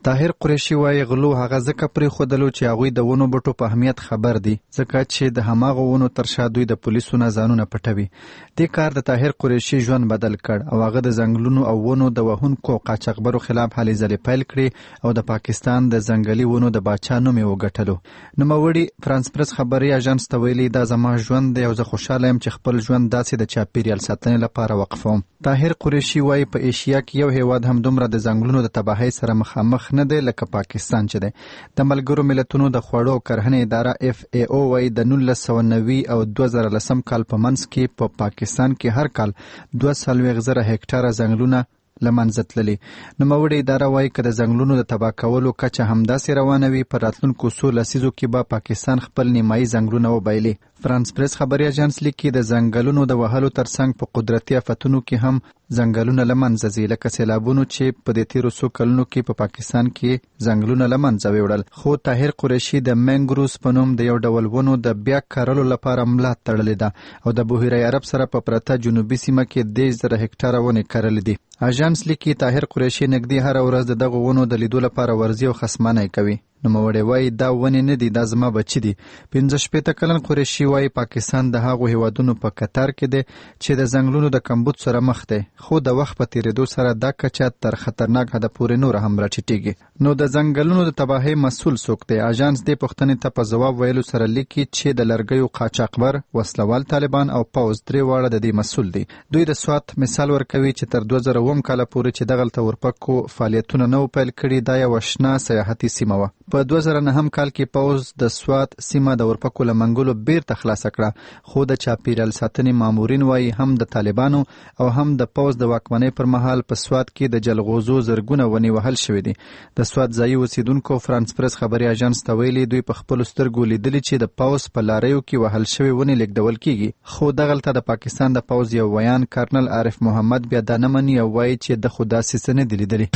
[SPEAKER 1] طاهر قریشي وایي غلو هغه ځکه پرېښودلو چې هغوی د ونو بوټو په اهمیت خبر دي ځکه چې د هماغو ونو تر شا دوی د پولیسو نه ځانونه پټوي. دې کار د طاهر قریشي ژوند بدل کړ او هغه د ځنګلونو او ونو د وهونکو قاچاقبرو خلاف هلې ځلې پیل کړې او د پاکستان د ځنګلي ونو د باچا نوم یې وګټلو. نوموړي فرانس پرس خبري اژانس ته ویلي دا زما ژوند دی او زه خوشحاله یم چې خپل ژوند داسې د چاپیریال ساتنې لپاره وقفوم. طاهر قریشي وایي په ایشیا کې یو هیواد هم دومره د ځنګلونو د تباهۍ سره مخامخ نه دی لکه پاکستان چې دی. د ملګرو ملتونو د خوړو او کرهنې اداره اف ای او وایي د نولس سوه نوي او دوه زره لسم کال په منځ کې په پا پاکستان کې هر کال دوه څلوېښت زره هکټاره ځنګلونه له منځه تللي. نوموړې اداره وایي که د ځنګلونو د تباه کولو کچه همداسې روانه وي په راتلونکو څو لسیزو کې به پاکستان خپل نیمایي ځنګلونه وبایلي. فرانس پرس خبري اژانس لیکي د ځنګلونو د وهلو ترڅنګ په قدرتي آفتونو کې هم ځنګلونه له منځه ځي لکه سیلابونو چې په دې تیرو څو کلونو کې په پاکستان کې ځنګلونه له منځه ویوړل. خو طاهر قریشي د مینګروز په نوم د یو ډول ونو د بیا کرلو لپاره ملا تړلې ده او د بحیره عرب سره په پرته جنوبي سیمه کې دېرش زره هکټاره ونې کرلې دي. اژانس لیکي طاهر قریشي نږدې هره ورځ د دغو ونو د لیدو لپاره ورځي او خصمانه کوي. نوموړی وایي دا ونې نه دي دا زما بچي دي. پنځه شپېته کلن قریشي وایي پاکستان د هغو هیوادونو په کتار کې دی چې د ځنګلونو د کمبود سره مخ دی خو د وخت په تیریدو سره دا کچه تر خطرناک حده پورې نور هم راټیټېږي. نو د ځنګلونو د تباهۍ مسؤل څوک دی؟ اژانس دې پوښتنې ته په ځواب ویلو سره لیکي چې د لرګیو قاچاقبر وسلوال طالبان او پوځ درې واړه د دې مسؤل دي. دوی د سوات مثال ورکوي چې تر دوه زره اووم کاله پورې چې دغلته ورپکو فعالیتونه نه پیل کړي دا یوه شنه سیاحتي سیمه وه. په دوه زره نهم کال کې پوځ د سوات سیمه د ورپکو له منګولو بیرته خلاصه کړه خو د چاپیریال ساتنې مامورین وایي هم د طالبانو او هم د پوځ د واکمنۍ پر مهال په سوات کې د جلغوزو زرګونه ونې وهل شوې دي. د سوات ځایي اوسیدونکو فرانس پرس خبري اژانس ته ویلي دوی په خپلو سترګو لیدلي چې د پوځ په لاریو کې وهل شوې ونې لیږدول کیږي خو دغلته د پاکستان د پوځ یو ویان کارنل عارف محمد بیا دا نه مني او وایي چې د خو داسې څه نه دي لیدلي.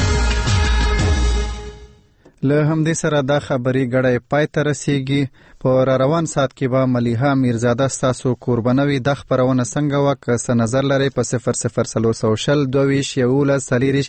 [SPEAKER 1] له همدې سره دا خبري ګړی پای ته رسیږي. په را روان ساعت کې به ملیحه میرزاده ستاسو کوربنه وي. دا خپرونه څنګه وه که څه نظر لرئ په صفر صفر څلور سوه شل دوه ویشت یولس څلېرویشت